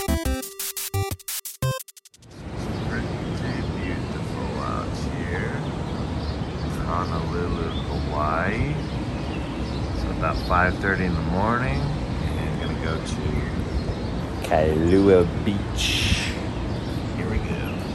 Pretty beautiful out here. Honolulu, Hawaii. So about 5:30 in the morning, and gonna go to Kailua Beach. Here we go.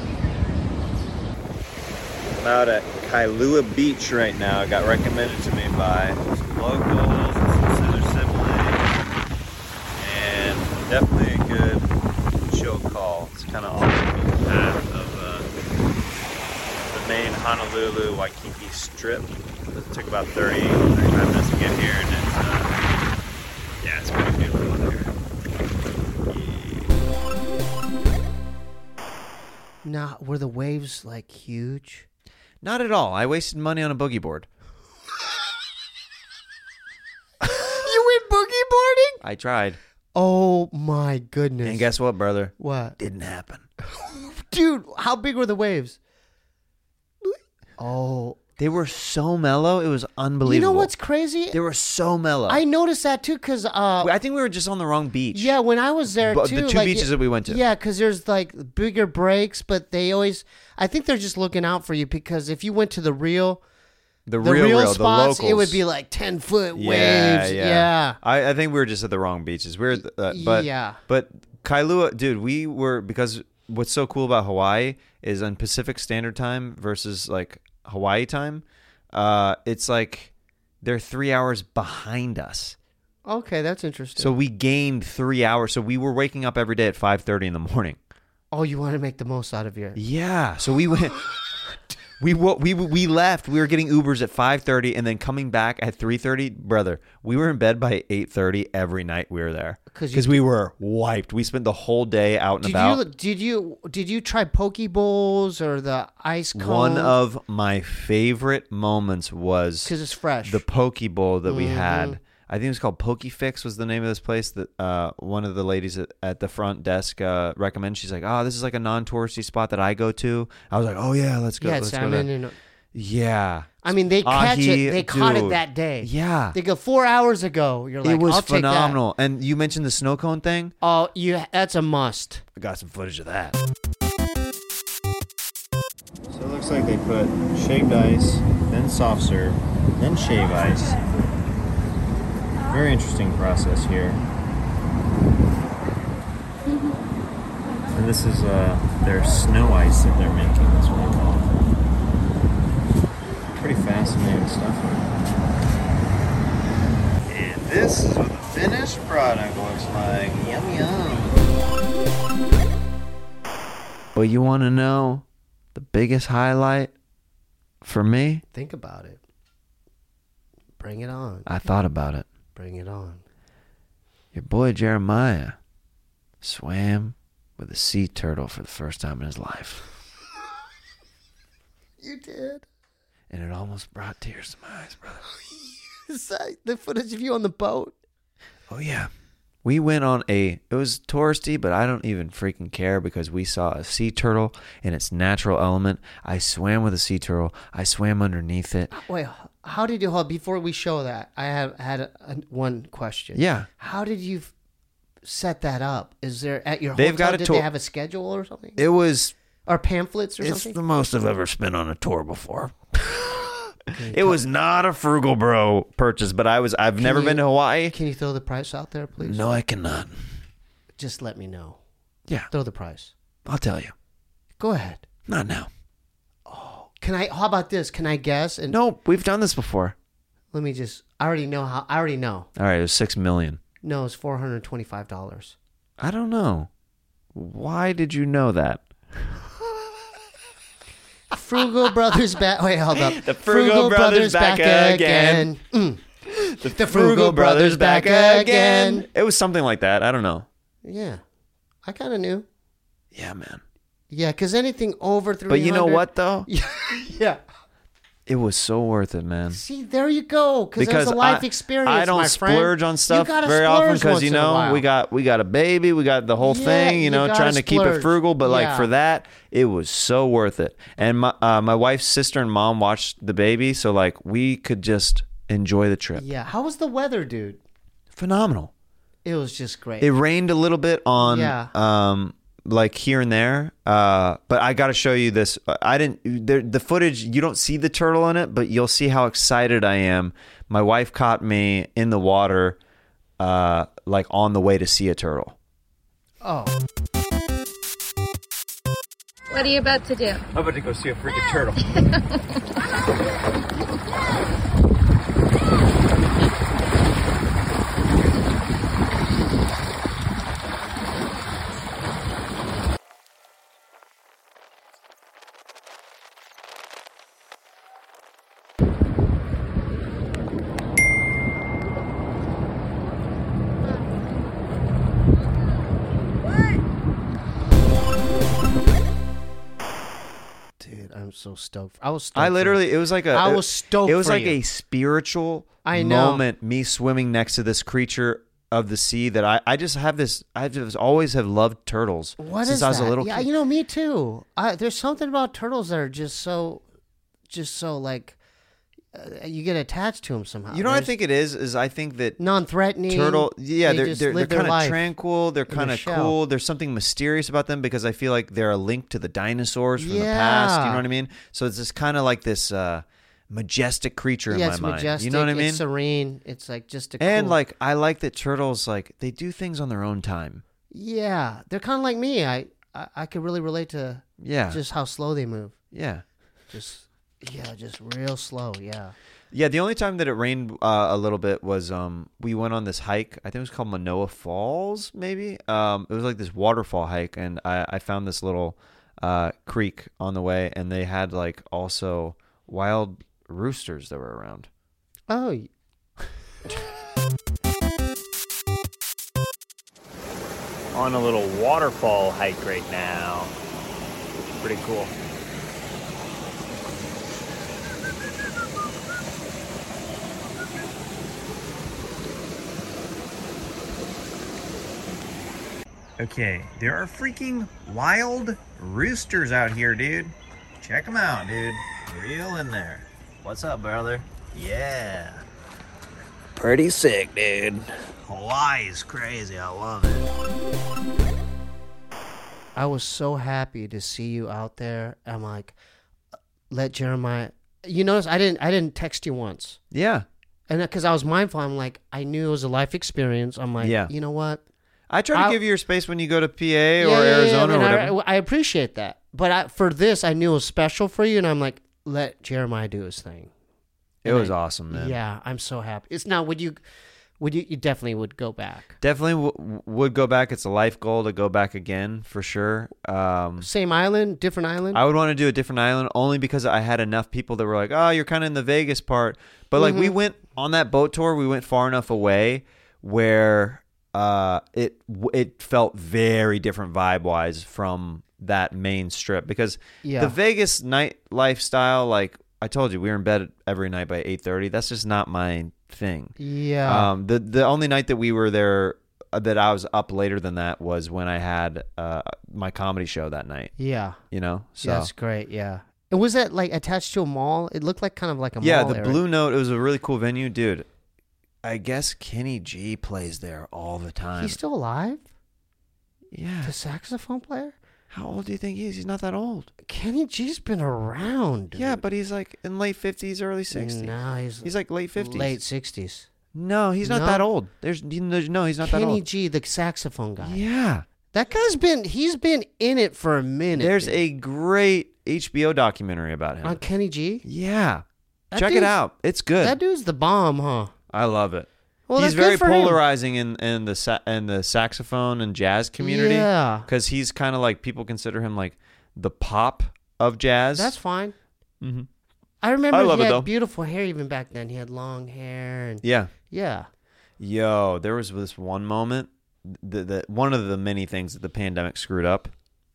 I'm out at Kailua Beach right now. It got recommended to me by some locals, some Scissor siblings, and definitely a good chill call. It's kind of on the path of the main Honolulu Waikiki Strip. It took about 35 minutes to get here, and it's pretty beautiful out here. Now, were the waves like huge? Not at all. I wasted money on a boogie board. You went boogie boarding? I tried. Oh my goodness. And guess what, brother? What? Didn't happen. Dude, how big were the waves? Oh. They were so mellow. It was unbelievable. You know what's crazy? They were so mellow. I noticed that too because I think we were just on the wrong beach. yeah, when I was there But too, the two like, beaches that we went to. Yeah, because there's like bigger breaks, but they always. I think they're just looking out for you because if you went to the real, The real real spots, the locals. it would be like 10-foot Yeah, waves. yeah. Yeah. I think we were just at the wrong beaches. We were, Yeah. But Kailua, dude, we were, because what's so cool about Hawaii is on Pacific Standard Time versus like Hawaii time. It's like they're 3 hours behind us. Okay, that's interesting. So we gained 3 hours. So we were waking up every day at 5:30 in the morning. Oh, you want to make the most out of your... Yeah. So we went. We left. We were getting Ubers at 5:30 and then coming back at 3:30. Brother, we were in bed by 8:30 every night we were there because we were wiped. We spent the whole day out and about. Did you try poke bowls or the ice cone? One of my favorite moments was because it's fresh. the poke bowl that we had. I think it was called Poke Fix was the name of this place that one of the ladies at the front desk recommended. She's like, oh, this is like a non-touristy spot that I go to. I was like, oh, yeah, let's go. Yeah, let's salmon. go there. Yeah. I mean, they catch Ahi, it. They caught it dude. that day. Yeah. They go 4 hours ago. You're like, It was I'll take that. phenomenal. And you mentioned the snow cone thing. Oh, that's a must. I got some footage of that. So it looks like they put shaved ice, then soft serve, then shave ice. Very interesting process here. And this is their snow ice that they're making. That's what they call it. Pretty fascinating stuff here. And this is what the finished product looks like. Yum yum. But you want to know the biggest highlight for me? Think about it. Bring it on. I thought about it. Bring it on. Your boy Jeremiah swam with a sea turtle for the first time in his life. You did. And it almost brought tears to my eyes, brother. Is that the footage of you on the boat? Oh, yeah. We went on it was touristy, but I don't even freaking care because we saw a sea turtle in its natural element. I swam with a sea turtle. I swam underneath it. Wait, how did you hold? Before we show that, I have had one question. Yeah. How did you set that up? Is there at your They've hotel? got a Did tour- they have a schedule or something? It was... Or pamphlets or It's something? the most I've ever spent on a tour before. It was not a frugal bro purchase, but I've never been to Hawaii. Can you throw the price out there, please? No, I cannot. Just let me know. Yeah, Throw the price. I'll tell you. Go ahead. Not now. How about this? Can I guess? And No, we've done this before. let me just. I already know. All right, it was $6 million. No, it's $425. I don't know. Why did you know that? Frugal Brothers back. Wait, hold up. The Frugal Brothers back again. The Frugal Brothers back again. It was something like that. I don't know. Yeah, I kind of knew. Yeah, man. Yeah, because anything over 300. But you know what, though? Yeah. It was so worth it, man. See, there you go. Because there's a life experience. I don't my friend. splurge on stuff You gotta very often splurge because once you in a know while. we got a baby, we got the whole Yeah, thing, you gotta trying to keep it splurge. frugal. But like Yeah. for that, it was so worth it. And my wife's sister and mom watched the baby, so like we could just enjoy the trip. Yeah. How was the weather, dude? Phenomenal. It was just great. It rained a little bit on like here and there, but I got to show you this. The footage, you don't see the turtle in it, but you'll see how excited I am. My wife caught me in the water, like on the way to see a turtle. Oh. What are you about to do? I'm about to go see a freaking turtle. Dude, I'm so stoked. I was stoked. I literally, it was like I was stoked It was for like you. a spiritual I know. moment. Me swimming next to this creature of the sea that I just have this. I just always have loved turtles What since is I was that? a little Yeah, kid. you know, me too. There's something about turtles that are just so like you get attached to them somehow. You know what I There's think it is I think that non-threatening turtle, yeah, they they're just they're live their kind of life tranquil. They're in a kind of shell. cool. There's something mysterious about them because I feel like they're a link to the dinosaurs from the past. You know what I mean? So it's just kind of like this. majestic creature in Yeah, my it's mind. majestic. You know what I mean? It's serene. It's like just a And cool- like I like that turtles like they do things on their own time. yeah, they're kind of like me. I could really relate to Yeah. just how slow they move. Yeah. Just real slow. Yeah. Yeah, the only time that it rained a little bit was we went on this hike. I think it was called Manoa Falls, maybe. It was like this waterfall hike, and I found this little creek on the way, and they had like also wild roosters that were around. Oh, On a little waterfall hike right now. Pretty cool. Okay, there are freaking wild roosters out here, dude. Check them out, dude. Real in there. What's up, brother? Yeah. Pretty sick, dude. Hawaii is crazy. I love it. I was so happy to see you out there. I'm like, let Jeremiah. You notice I didn't text you once, Yeah. and because I was mindful, I'm like, I knew it was a life experience. I'm like, Yeah. you know what? I try to I'll- give you your space when you go to PA or Arizona or and whatever. I appreciate that, but for this, I knew it was special for you, and I'm like, let Jeremiah do his thing. It was awesome, man. Yeah, I'm so happy. It's now. Would you definitely would go back? Definitely would go back. It's a life goal to go back again for sure. Same island, different island. I would want to do a different island only because I had enough people that were like, "Oh, you're kind of in the Vegas part." But like we went on that boat tour, we went far enough away where it felt very different vibe wise from that main strip because the Vegas night lifestyle, like I told you, we were in bed every night by 8:30. That's just not my thing. Yeah. The only night that we were there that I was up later than that was when I had my comedy show that night. Yeah. You know, so That's great. Yeah. And was that like attached to a mall? It looked like kind of like a yeah, mall. the area. Blue Note. It was a really cool venue, dude. I guess Kenny G plays there all the time. He's still alive? Yeah. The saxophone player? How old do you think he is? He's not that old. No, G's been around. Dude. Yeah, but he's like in late 50s, early 60s. No, He's like late 50s. Late 60s. No, he's not No. that old. No, he's not that Kenny old. G, the saxophone guy. Yeah. That he's been in it for a minute. There's dude. a great HBO documentary about him. On Kenny G? Yeah. That Check it dude's- out. It's good. That dude's the bomb, huh? I love it. Well, he's that's good very for him. polarizing in the saxophone and jazz community. Yeah. Because he's kind of like, people consider him like the pop of jazz. That's fine. Mm-hmm. I remember I love he it, had though. beautiful hair even back then. He had long hair. And Yeah. Yeah. Yo, there was this one moment, that one of the many things that the pandemic screwed up.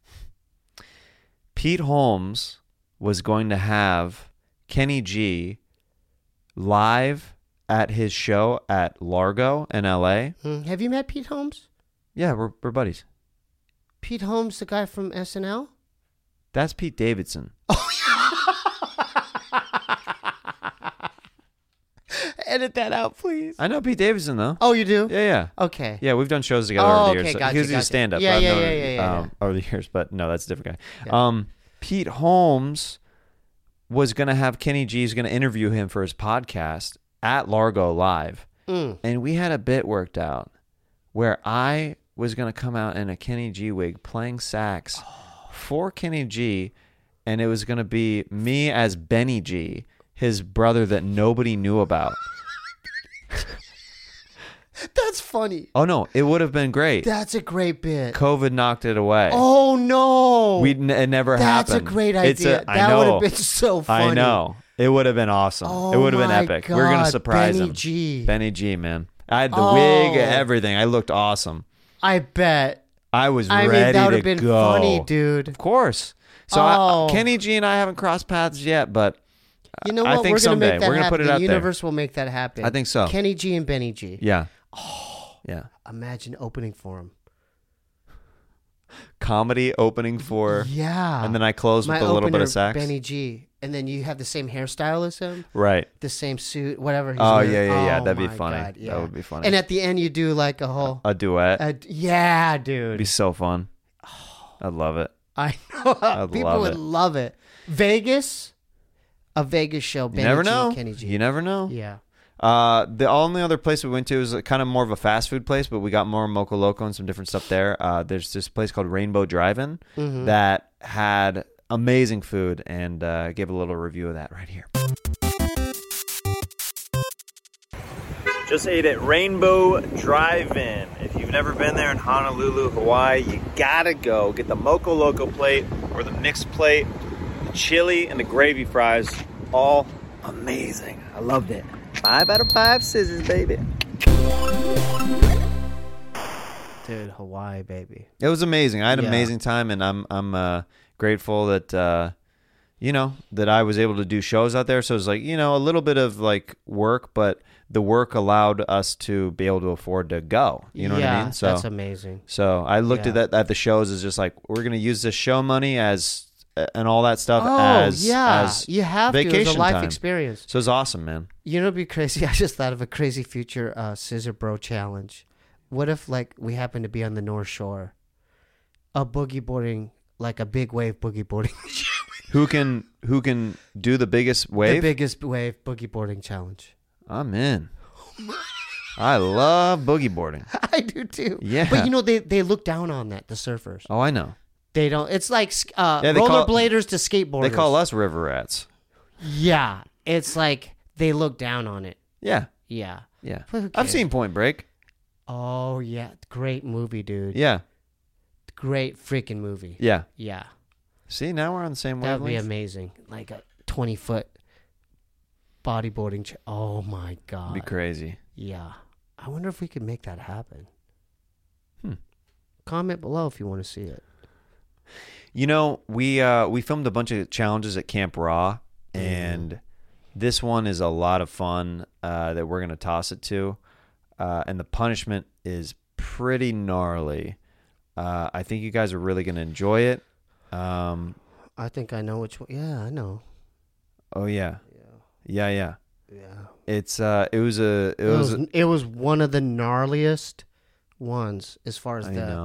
Pete Holmes was going to have Kenny G live at his show at Largo in LA. Have you met Pete Holmes? Yeah, we're buddies. Pete Holmes, the guy from SNL? That's Pete Davidson. Edit that out, please. I know Pete Davidson though. Oh, you do? Yeah. Okay. Yeah, we've done shows together Oh, over the years. okay, So gotcha, he was a gotcha. stand-up. Yeah, I've yeah, known yeah, him, yeah. over the years, but no, that's a different guy. Yeah. Pete Holmes was going to have Kenny G's going to interview him for his podcast at Largo Live. And we had a bit worked out where I was going to come out in a Kenny G wig playing sax for Kenny G, and it was going to be me as Benny G, his brother that nobody knew about. That's funny. Oh, no, it would have been great. That's a great bit. COVID knocked it away. Oh, no. It never That's happened. a great idea. I That would know. have been so funny. I know. It would have been awesome. Oh, it would have been my epic. We're going God, to surprise Benny him. G. Benny G, man. I had the Oh. wig, everything. I looked awesome. I bet. I was I mean, ready that would to have been go. funny, dude. Of course. So Oh. Kenny G and I haven't crossed paths yet, but You know I what? think We're going to someday. make that We're gonna happen. put it The out there. universe will make that happen. I think so. Kenny G and Benny G. Yeah. Oh. Yeah. Imagine opening for him. Comedy opening for... Yeah. And then I close with My a little bit opener, of sax. Benny G. And then you have the same hairstyle as him. Right. The same suit, whatever he's Oh, wearing. yeah. Oh, That'd be my funny. God, yeah. That would be funny. And at the end, you do like a whole... A duet. yeah, It'd dude. be so fun. I'd love it. I know. I'd People love would it. love it. Vegas, a Vegas show. You Benny never G, know. Kenny G. You never know. Yeah. The only other place we went to was kind of more of a fast food place, but we got more Moco Loco and some different stuff there. There's this place called Rainbow Drive-In that had amazing food, and gave a little review of that right here. Just ate at Rainbow Drive-In. If you've never been there in Honolulu, Hawaii, you gotta go. Get the Moco Loco plate or the mixed plate, the chili and the gravy fries, all amazing. I loved it. 5 out of 5 scissors, baby. Dude, Hawaii, baby. It was amazing. I had an Yeah. amazing time, and I'm grateful that that I was able to do shows out there. So it was like, a little bit of like work, but the work allowed us to be able to afford to go. You know what I mean? So that's amazing. So I looked at that at the shows as just like, we're gonna use this show money as and all that stuff as you have to. It's vacation a life time. experience. So it's awesome, man. You know, it'd be crazy. I just thought of a crazy future Scissor Bro challenge. What if like we happen to be on the North Shore, a boogie boarding, like a big wave boogie boarding. Who can do the biggest wave? The biggest wave boogie boarding challenge. I'm in. I love boogie boarding. I do too. Yeah. But they look down on that, the surfers. Oh, I know. They don't. It's like they rollerbladers to skateboarders. They call us river rats. Yeah. It's like they look down on it. Yeah. Yeah. Yeah. But who I've cares? seen Point Break. Oh, yeah. Great movie, dude. Yeah. Great freaking movie. Yeah. Yeah. See, now we're on the same That wavelength. would be amazing. Like a 20-foot bodyboarding. Oh, my God. Be crazy. Yeah. I wonder if we could make that happen. Comment below if you want to see it. We filmed a bunch of challenges at Camp Raw, and this one is a lot of fun that we're going to toss it to. And the punishment is pretty gnarly. I think you guys are really going to enjoy it. I think I know which one. Yeah, I know. Oh, yeah. Yeah. Yeah. It was one of the gnarliest ones as far as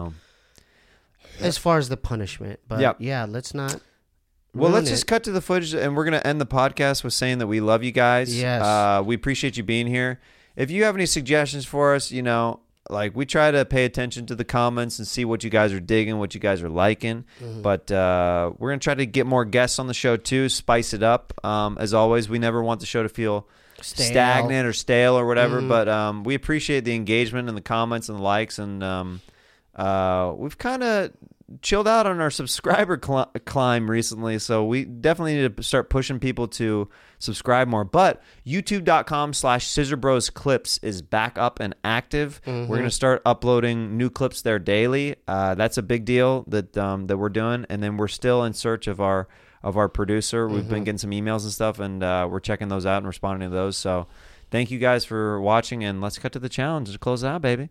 as far as the punishment. But yeah, let's not. Well, let's just cut to the footage, and we're going to end the podcast with saying that we love you guys. Yes. We appreciate you being here. If you have any suggestions for us, like we try to pay attention to the comments and see what you guys are digging, what you guys are liking. But we're going to try to get more guests on the show too, spice it up. As always, we never want the show to feel stagnant or stale or whatever. But we appreciate the engagement and the comments and the likes. And we've kind of chilled out on our subscriber climb recently, so we definitely need to start pushing people to subscribe more. But youtube.com/scissorbrosclips is back up and active. We're going to start uploading new clips there daily. That's a big deal that we're doing. And then we're still in search of our producer. We've been getting some emails and stuff, and we're checking those out and responding to those. So thank you guys for watching, and let's cut to the challenge to close it out, baby.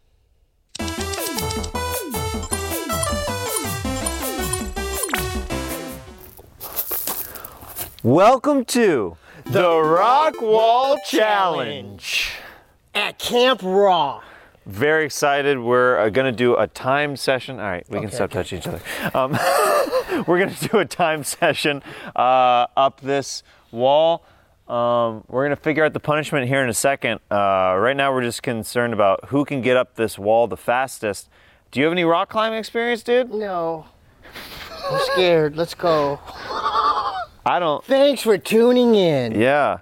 Welcome to the Rock Wall Challenge at Camp Raw. Very excited. We're going to do a time session. All right, we can stop touching each other. We're going to do a time session up this wall. We're going to figure out the punishment here in a second. Right now, we're just concerned about who can get up this wall the fastest. Do you have any rock climbing experience, dude? No. I'm scared. Let's go. I don't. Thanks for tuning in. Yeah.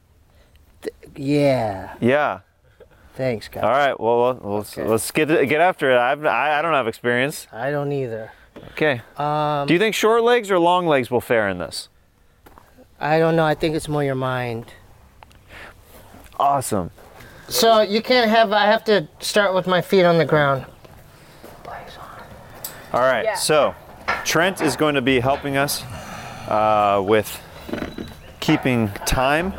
Yeah. Thanks, guys. All right. Well, let's get after it. I don't have experience. I don't either. Okay. Do you think short legs or long legs will fare in this? I don't know. I think it's more your mind. Awesome. So you can't have. I have to start with my feet on the ground. All right. So Trent is going to be helping us with keeping time.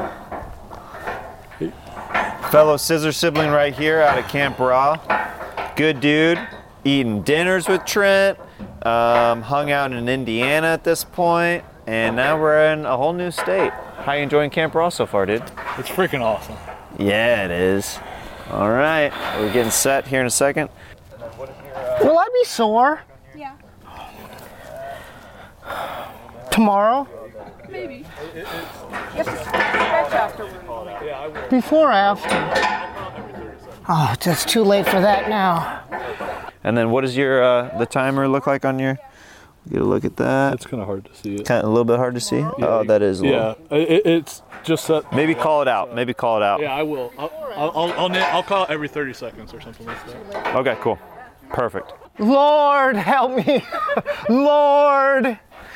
Fellow scissor sibling right here out of Camp Raw. Good dude. Eating dinners with Trent. Hung out in Indiana at this point. And now we're in a whole new state. How you enjoying Camp Raw so far, dude? It's freaking awesome. Yeah, it is. All right. We're getting set here in a second. Will I be sore? Yeah. Tomorrow? Maybe. You have to stretch afterward. Yeah, I will. Before or after? Oh, it's too late for that now. And then what does your the timer look like on your? Get a look at that. It's kind of hard to see it. Kind of a little bit hard to see. Oh, that is a little. Yeah, it's just that. Maybe call it out. Maybe call it out. Yeah, I will. I'll call it every 30 seconds or something like that. Okay, cool. Perfect. Lord, help me. Lord.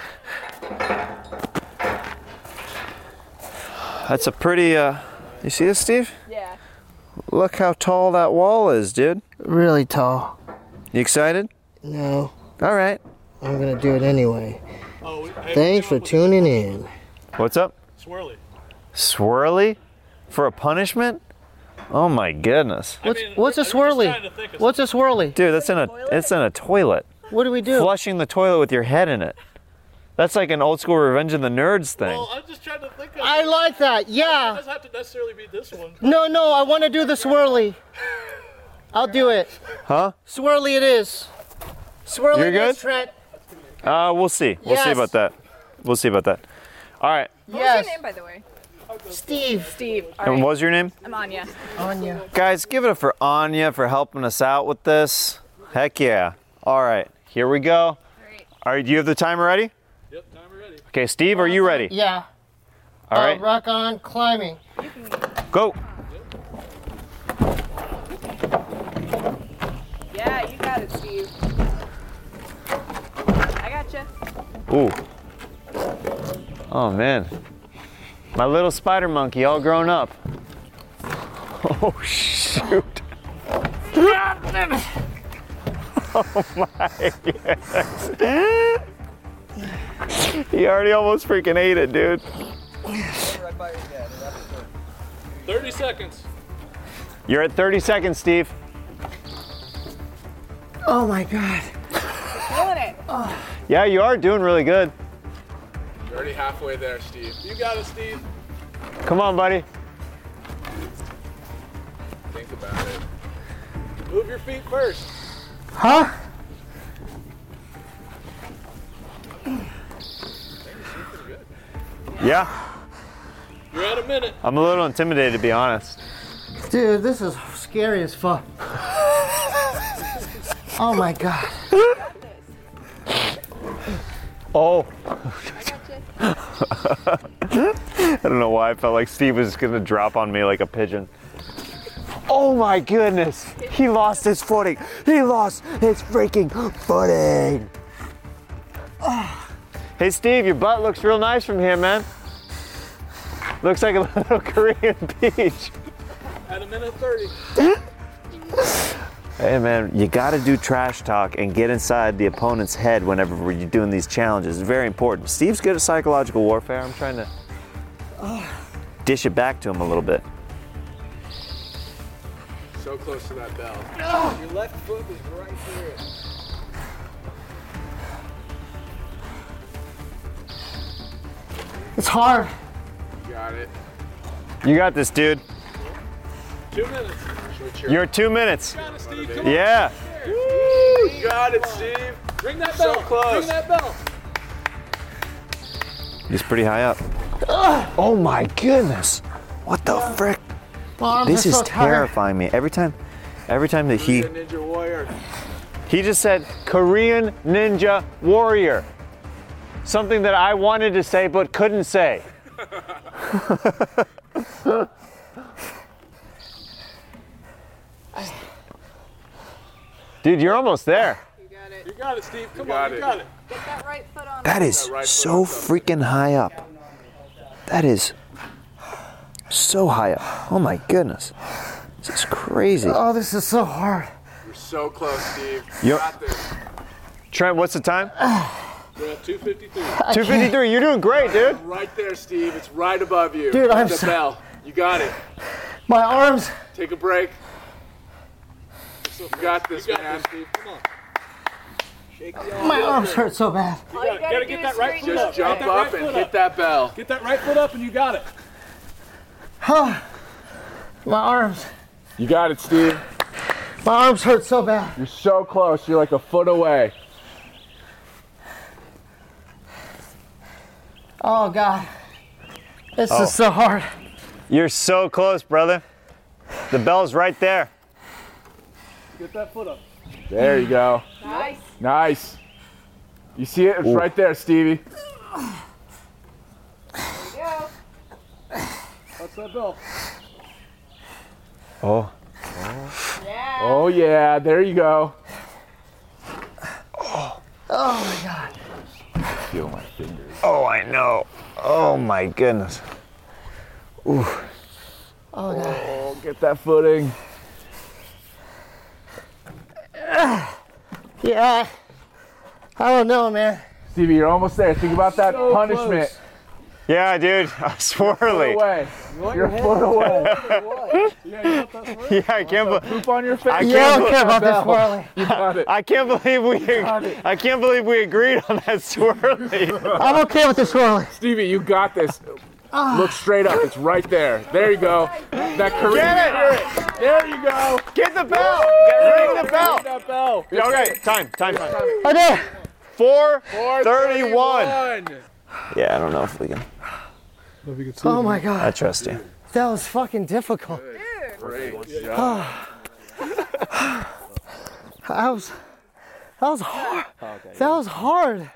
That's a pretty, you see this, Steve? Yeah. Look how tall that wall is, dude. Really tall. You excited? No, All right. I'm gonna do it anyway. Thanks for tuning in. What's up? Swirly. Swirly? For a punishment? Oh my goodness. What's a swirly? What's a swirly? Dude, it's in a toilet. What do we do? Flushing the toilet with your head in it. That's like an old school Revenge of the Nerds thing. Well, I'm just trying to think of. I like that. It Yeah. doesn't have to necessarily be this one. No, I want to do the swirly. I'll do it. Huh? Swirly it is. Swirly You're it is, good? Trent. We'll see. We'll see Yes. about that. We'll see about that. All right. Yes. What's your name, by the way? Steve. Steve. All And right. what was your name? I'm Anya. Anya. Guys, give it up for Anya for helping us out with this. Heck yeah. All right, here we go. All right, do you have the timer ready? Yep, timer ready. Okay, Steve, are you ready? Yeah. All right, Rock on climbing. go. Yeah, you got it, Steve. I gotcha. Ooh. Oh, man. My little spider monkey all grown up. Oh, shoot. Oh, my goodness. He already almost freaking ate it, dude. 30 seconds. You're at 30 seconds, Steve. Oh my God. Killing it. Yeah, you are doing really good. You're already halfway there, Steve. You got it, Steve. Come on, buddy. Think about it. Move your feet first. Huh? Yeah, You're at a minute. I'm a little intimidated, to be honest. Dude, this is scary as fuck. Oh my God. Oh. I gotcha. I don't know why I felt like Steve was gonna drop on me like a pigeon. Oh my goodness! He lost his footing! He lost his freaking footing! Hey Steve, your butt looks real nice from here, man. Looks like a little Korean beach. At a minute 30. Hey man, you gotta do trash talk and get inside the opponent's head whenever you're doing these challenges. It's very important. Steve's good at psychological warfare. I'm trying to dish it back to him a little bit. So close to that bell. Your left foot is right there. It's hard. Got it. You got this, dude. 2 minutes. You're 2 minutes. Got it, Steve. Come Yeah. on. You got it, Steve. Ring that bell. So close. Ring that bell. He's pretty high up. Oh my goodness. What the frick? Arms This are is so tired. terrifying me. Every time that You're a Ninja Warrior. he just said Korean Ninja Warrior. Something that I wanted to say but couldn't say. Dude, you're almost there. You got it, Steve. Come on, you got it. Get that right foot on. That is so freaking high up. That is so high up. Oh my goodness. This is crazy. Oh, this is so hard. You're so close, Steve. Yo- You got this. Trent, what's the time? You're at 253. 253. You're doing great, dude. Right there, Steve. It's right above you. Dude, I'm the so- bell. You got it. My arms. Take a break. You got this, man. Steve. Come on. My arms hurt so bad. All you gotta get that right foot Just jump up and hit that bell. Get that right foot up and you got it. My arms. You got it, Steve. My arms hurt so bad. You're so close. You're like a foot away. Oh God. This is so hard. You're so close, brother. The bell's right there. Get that foot up. There you go. Nice. Nice. You see it? It's right there, Stevie. There you go. What's that bell? Oh. Yeah. Oh yeah, there you go. Oh my God. Feel my fingers. Oh, I know. Oh my goodness. Ooh. Oh God. Oh, get that footing. Yeah. I don't know, man. Stevie, you're almost there. Think about that punishment. Close. Yeah, dude. Swirly. Away. You're a foot away. Yeah, I can't believe. Poop on your face. I You can't don't care about this swirly. You got it. I can't believe we agreed on that swirly. I'm okay with the swirly. Stevie, you got this. Look straight up. It's right there. There you go. That Korean spirit. There you go. Get the bell. Ring the bell. Ring that bell. Okay, time. I did. 4:31. Yeah, I don't know if we can. Oh my I God. trust you. That was fucking difficult. Great job. That was hard. That was hard.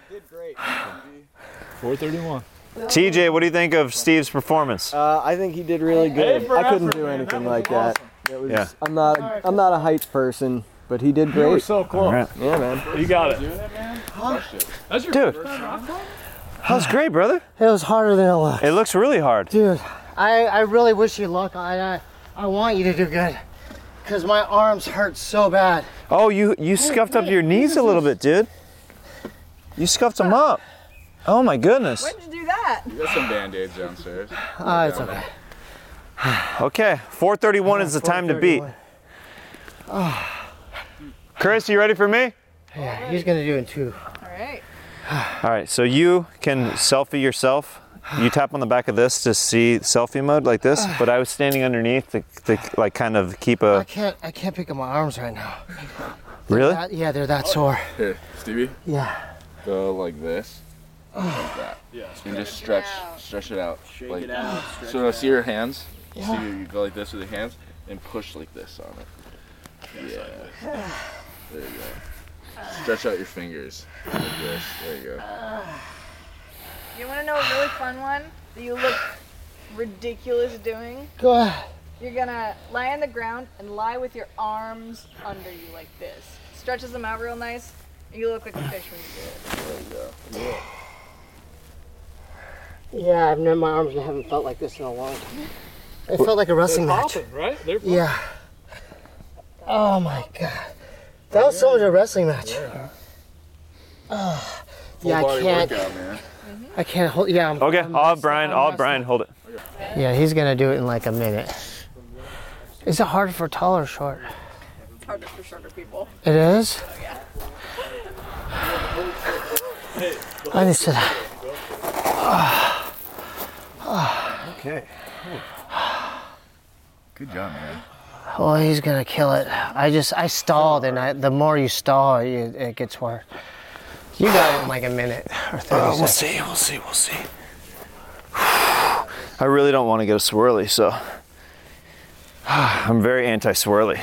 4:31. TJ, what do you think of Steve's performance? I think he did really good. I couldn't do anything like that. It was, Yeah. I'm not a height person, but he did great. You were so close. All right. Yeah, man. You got it. Dude, that was great, brother. It was harder than it looked. It looks really hard. Dude, I really wish you luck. I want you to do good. Because my arms hurt so bad. Oh, you scuffed up your knees a little bit, dude. You scuffed them up. Oh my goodness. When did you do that? You got some band-aids downstairs. It's okay. Okay, 4:31 is the time to beat. Chris, you ready for me? Yeah, he's gonna do it too. All right. All right, so you can selfie yourself. You tap on the back of this to see selfie mode like this, but I was standing underneath to like kind of keep a. I can't pick up my arms right now. Really? Yeah, they're that sore. Here, Stevie, Yeah. go like this. Like that. Yeah. And just stretch it out. Shake it out. So see your hands? Yeah. See you go like this with your hands and push like this on it. Yeah. There you go. Stretch out your fingers like this. There you go. You want to know a really fun one that you look ridiculous doing? Go ahead. You're gonna lie on the ground and lie with your arms under you like this. Stretches them out real nice. And you look like a fish when you do it. There you go. Yeah, my arms haven't felt like this in a long time. It felt like a wrestling match. Right? They're Yeah. Oh my God. That was so much a wrestling match. Yeah, I can't. Workout, man. I can't hold. Yeah. Okay, I'll have Brian hold it. Yeah, he's gonna do it in like a minute. Is it harder for tall or short? It's harder for shorter people. It is? Oh, yeah. I need to sit down. Okay. Good job, man. Oh, he's gonna kill it. I stalled, and the more you stall, it gets worse. You got it in like a minute or 30 seconds. We'll see. I really don't want to get a swirly, so I'm very anti-swirly.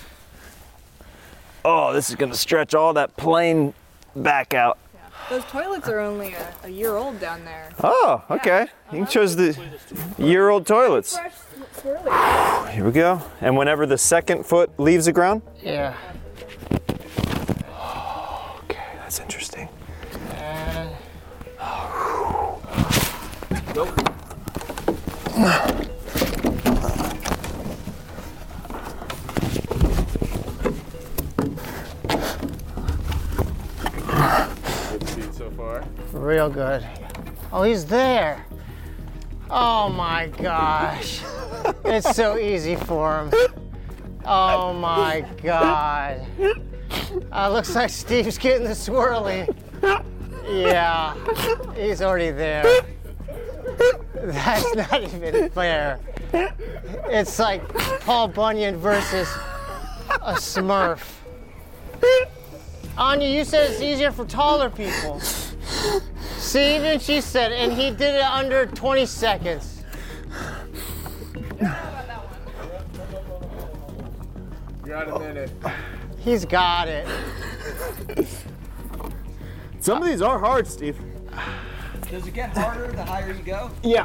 Oh, this is gonna stretch all that plane back out. Yeah. Those toilets are only a year old down there. Oh, okay. You can choose the year-old toilets. Fresh swirly. Here we go. And whenever the second foot leaves the ground? Yeah. Okay, that's interesting. Good speed so far. Real good. Oh, he's there. Oh my gosh. It's so easy for him. Oh my God. Looks like Steve's getting the swirly. Yeah, he's already there. That's not even fair. It's like Paul Bunyan versus a Smurf. Anya, you said it's easier for taller people. See, even she said, and he did it under 20 seconds. Got a minute. He's got it. Some of these are hard, Steve. Does it get harder the higher you go? Yeah.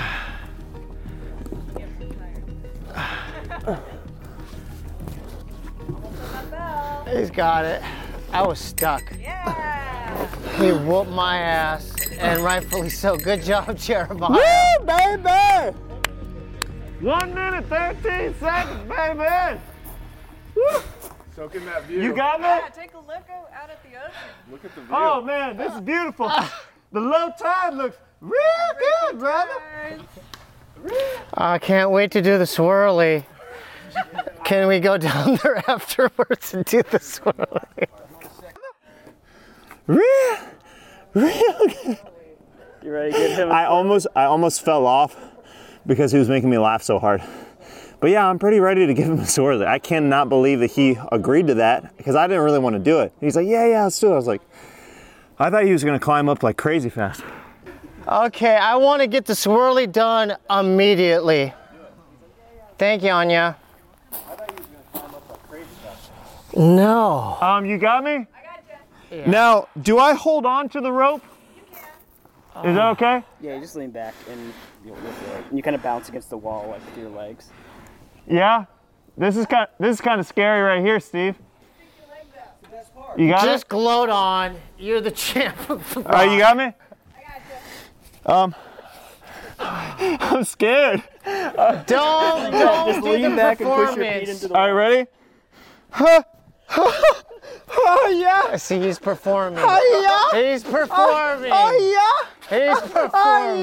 He's got it. I was stuck. Yeah. He whooped my ass, and rightfully so. Good job, Jeremiah. Woo, baby! 1 minute, 13 seconds, baby! Woo. Soaking that view. You got me? Yeah, take a look out at the ocean. Look at the view. Oh man, this is beautiful. The low tide looks real good, brother. I can't wait to do the swirly. Can we go down there afterwards and do the swirly? Real good. You ready to give him? I almost fell off because he was making me laugh so hard. But yeah, I'm pretty ready to give him a swirly. I cannot believe that he agreed to that because I didn't really want to do it. He's like, yeah, let's do it. I was like, I thought he was gonna climb up like crazy fast. Okay, I want to get the swirly done immediately. Thank you, Anya. No. You got me? I got you. Yeah. Now, do I hold on to the rope? Is that okay? Yeah, you just lean back and you'll lift it. And you kind of bounce against the wall like with your legs. Yeah. This is kind of scary right here, Steve. You got Just it? gloat on. You're the champ of the All right, you got me? I got you. I'm scared. Don't Just do lean the back and push your feet performance. into the All right, ready? Oh yeah. See, he's performing. Oh yeah. He's performing. Oh yeah. He's performing.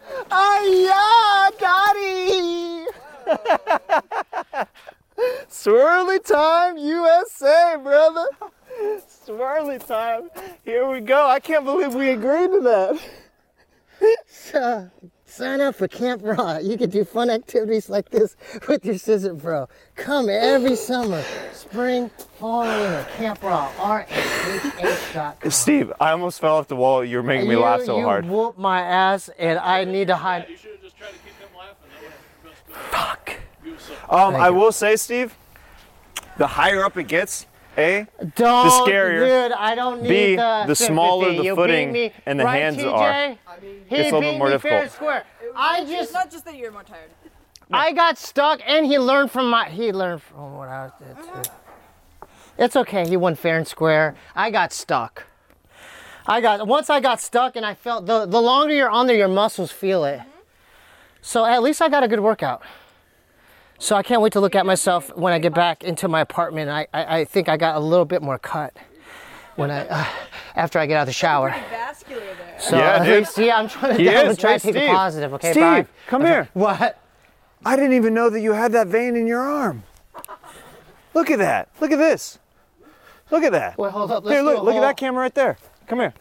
Oh yeah, daddy. Swirly time, USA, brother. Swirly time. Here we go. I can't believe we agreed to that. So, sign up for Camp Raw. You can do fun activities like this with your scissor bro. Come every summer, spring, fall, and winter. Camp Raw, RAHH.com. Steve, I almost fell off the wall. You were making me laugh so hard. You whooped my ass, and I need to hide. You should have just tried to keep them laughing. Fuck. I will say, Steve, the higher up it gets, A, Don't, the scarier. Dude, I don't need B, the smaller sympathy. the You footing beat me, and the right, hands TJ? are. He It's a little beat bit more me fair and difficult. square. It's not just that you're more tired. I got stuck, and he learned from what I did too. It's okay. He won fair and square. I got stuck. Once I got stuck, and I felt the longer you're on there, your muscles feel it. So at least I got a good workout. So I can't wait to look at myself when I get back into my apartment. I think I got a little bit more cut when after I get out of the shower. Pretty vascular there. So Yeah, dude. see, I'm trying to, He I'm is. trying to Hey, take Steve. a positive. Okay, Steve, bye. come here. What? I didn't even know that you had that vein in your arm. Look at that. Look at this. Look at that. Wait, hold up. Here, look. Look at hole. that camera right there. Come here.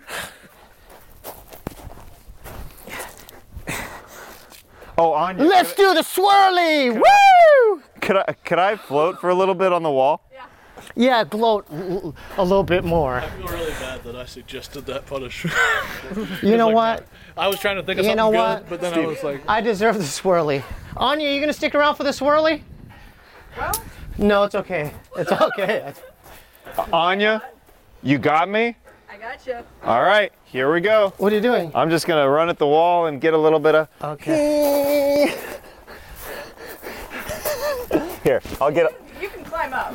Oh, Anya. Let's do the swirly! Woo! Could I float for a little bit on the wall? Yeah, gloat a little bit more. I feel really bad that I suggested that punishment. You know what? I was trying to think of You something know good, what? but then I was like, I deserve the swirly. Anya, you gonna stick around for the swirly? Well, No, it's okay. It's okay. Anya, you got me? I got you. All right, here we go. What are you doing? I'm just gonna run at the wall and get a little bit of. Okay. Here, I'll get. You can climb up.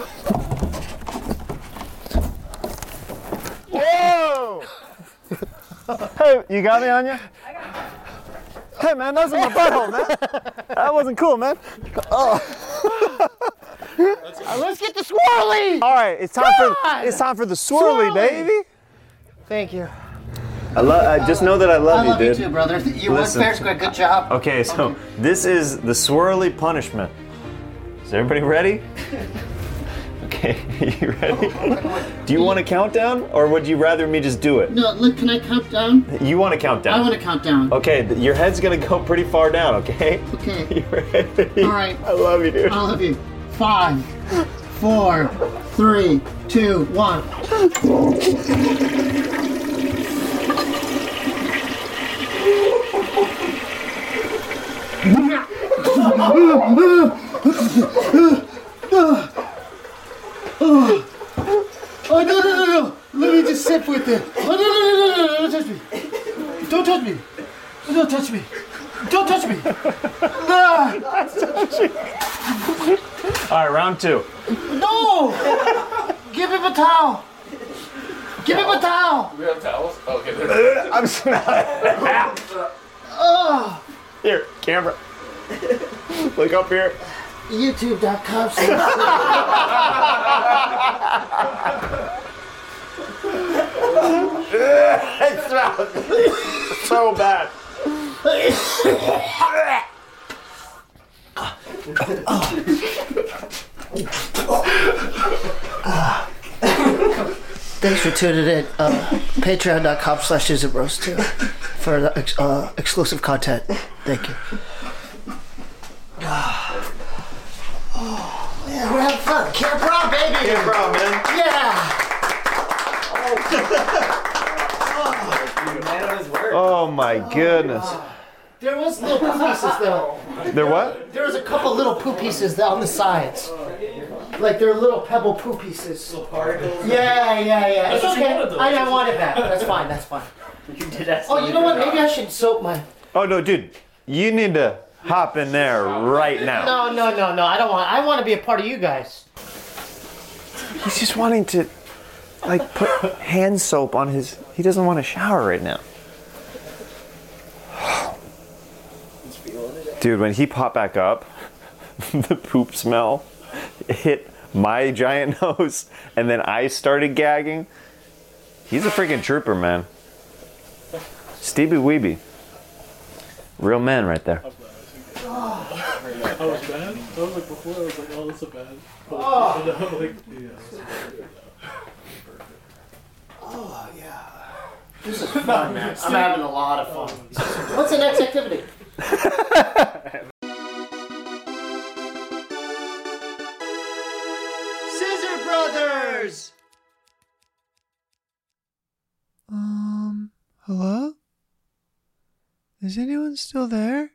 Whoa! Hey, you got me, Anya? I got you. Hey, man, that was in my butthole, man. That wasn't cool, man. Oh. Let's get the swirly! All right, it's time for the swirly, baby. Thank you. Just know that I love you, dude. too, brother. You won won fair square. Good job. Okay, so this is the swirly punishment. Is everybody ready? Okay, you ready? Do you want a countdown, or would you rather me just do it? No, look, can I count down? You want to count down? I want to count down. Okay, your head's gonna go pretty far down, okay? Okay. You ready? All right. I love you, dude. I love you. 5, 4, 3, 2, 1. Oh, no. Let me just sip with it. Oh, no. Don't touch me. Don't touch me. Don't touch me. Don't touch me. All right, round 2. No! Give him a towel. Give him a towel. Do we have towels? Okay, there. I'm smelling. Oh. Here, camera. Look up here. YouTube.com. It smells so bad. Thanks for tuning in. Patreon.com/IsItRoast2 for the exclusive content. Thank you. Oh, man, we're having fun. Camp Brown, baby. Camp Brown, man. Yeah. Oh my goodness. There was little poo pieces though. There what? There was a couple little poo pieces on the sides. Like they're little pebble poo pieces. Yeah. It's okay. I want it back. That's fine. You did that. Oh, you know what? Maybe I should soap my... Oh no, dude. You need to hop in there right now. No. I don't want... I want to be a part of you guys. He's just wanting to, like, put hand soap on his... He doesn't want to shower right now. Dude, when he popped back up, the poop smell hit my giant nose, and then I started gagging. He's a freaking trooper, man. Stevie Weeby. Real man right there. I was bad. I was like before. I was like, oh, that's a bad. Oh. And I'm like, yeah. Oh, yeah. This is fun, man. I'm having a lot of fun. What's the next activity? Scissor Brothers! Hello? Is anyone still there?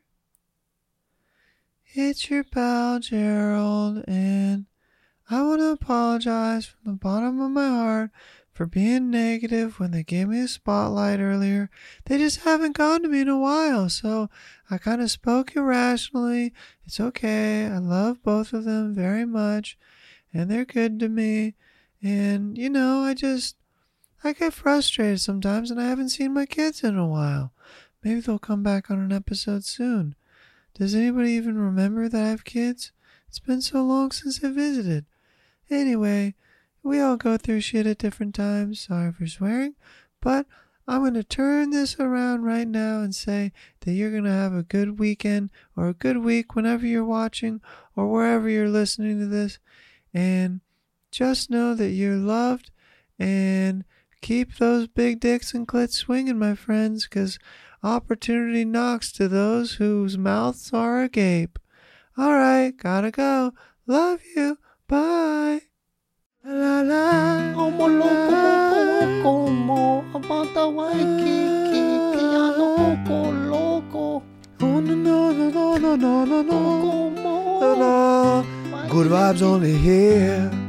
It's your pal Gerald, and I want to apologize from the bottom of my heart for being negative when they gave me a spotlight earlier. They just haven't gone to me in a while, so I kind of spoke irrationally. It's okay. I love both of them very much, and they're good to me. And, you know, I get frustrated sometimes, and I haven't seen my kids in a while. Maybe they'll come back on an episode soon. Does anybody even remember that I have kids? It's been so long since I visited. Anyway, we all go through shit at different times. Sorry for swearing. But I'm going to turn this around right now and say that you're going to have a good weekend or a good week whenever you're watching or wherever you're listening to this. And just know that you're loved, and keep those big dicks and clits swinging, my friends, because opportunity knocks to those whose mouths are agape. All right, gotta go. Love you. Bye. La la. Como loco, como Amanda Waikiki, piano poco loco. Oh no. Como Good vibes only here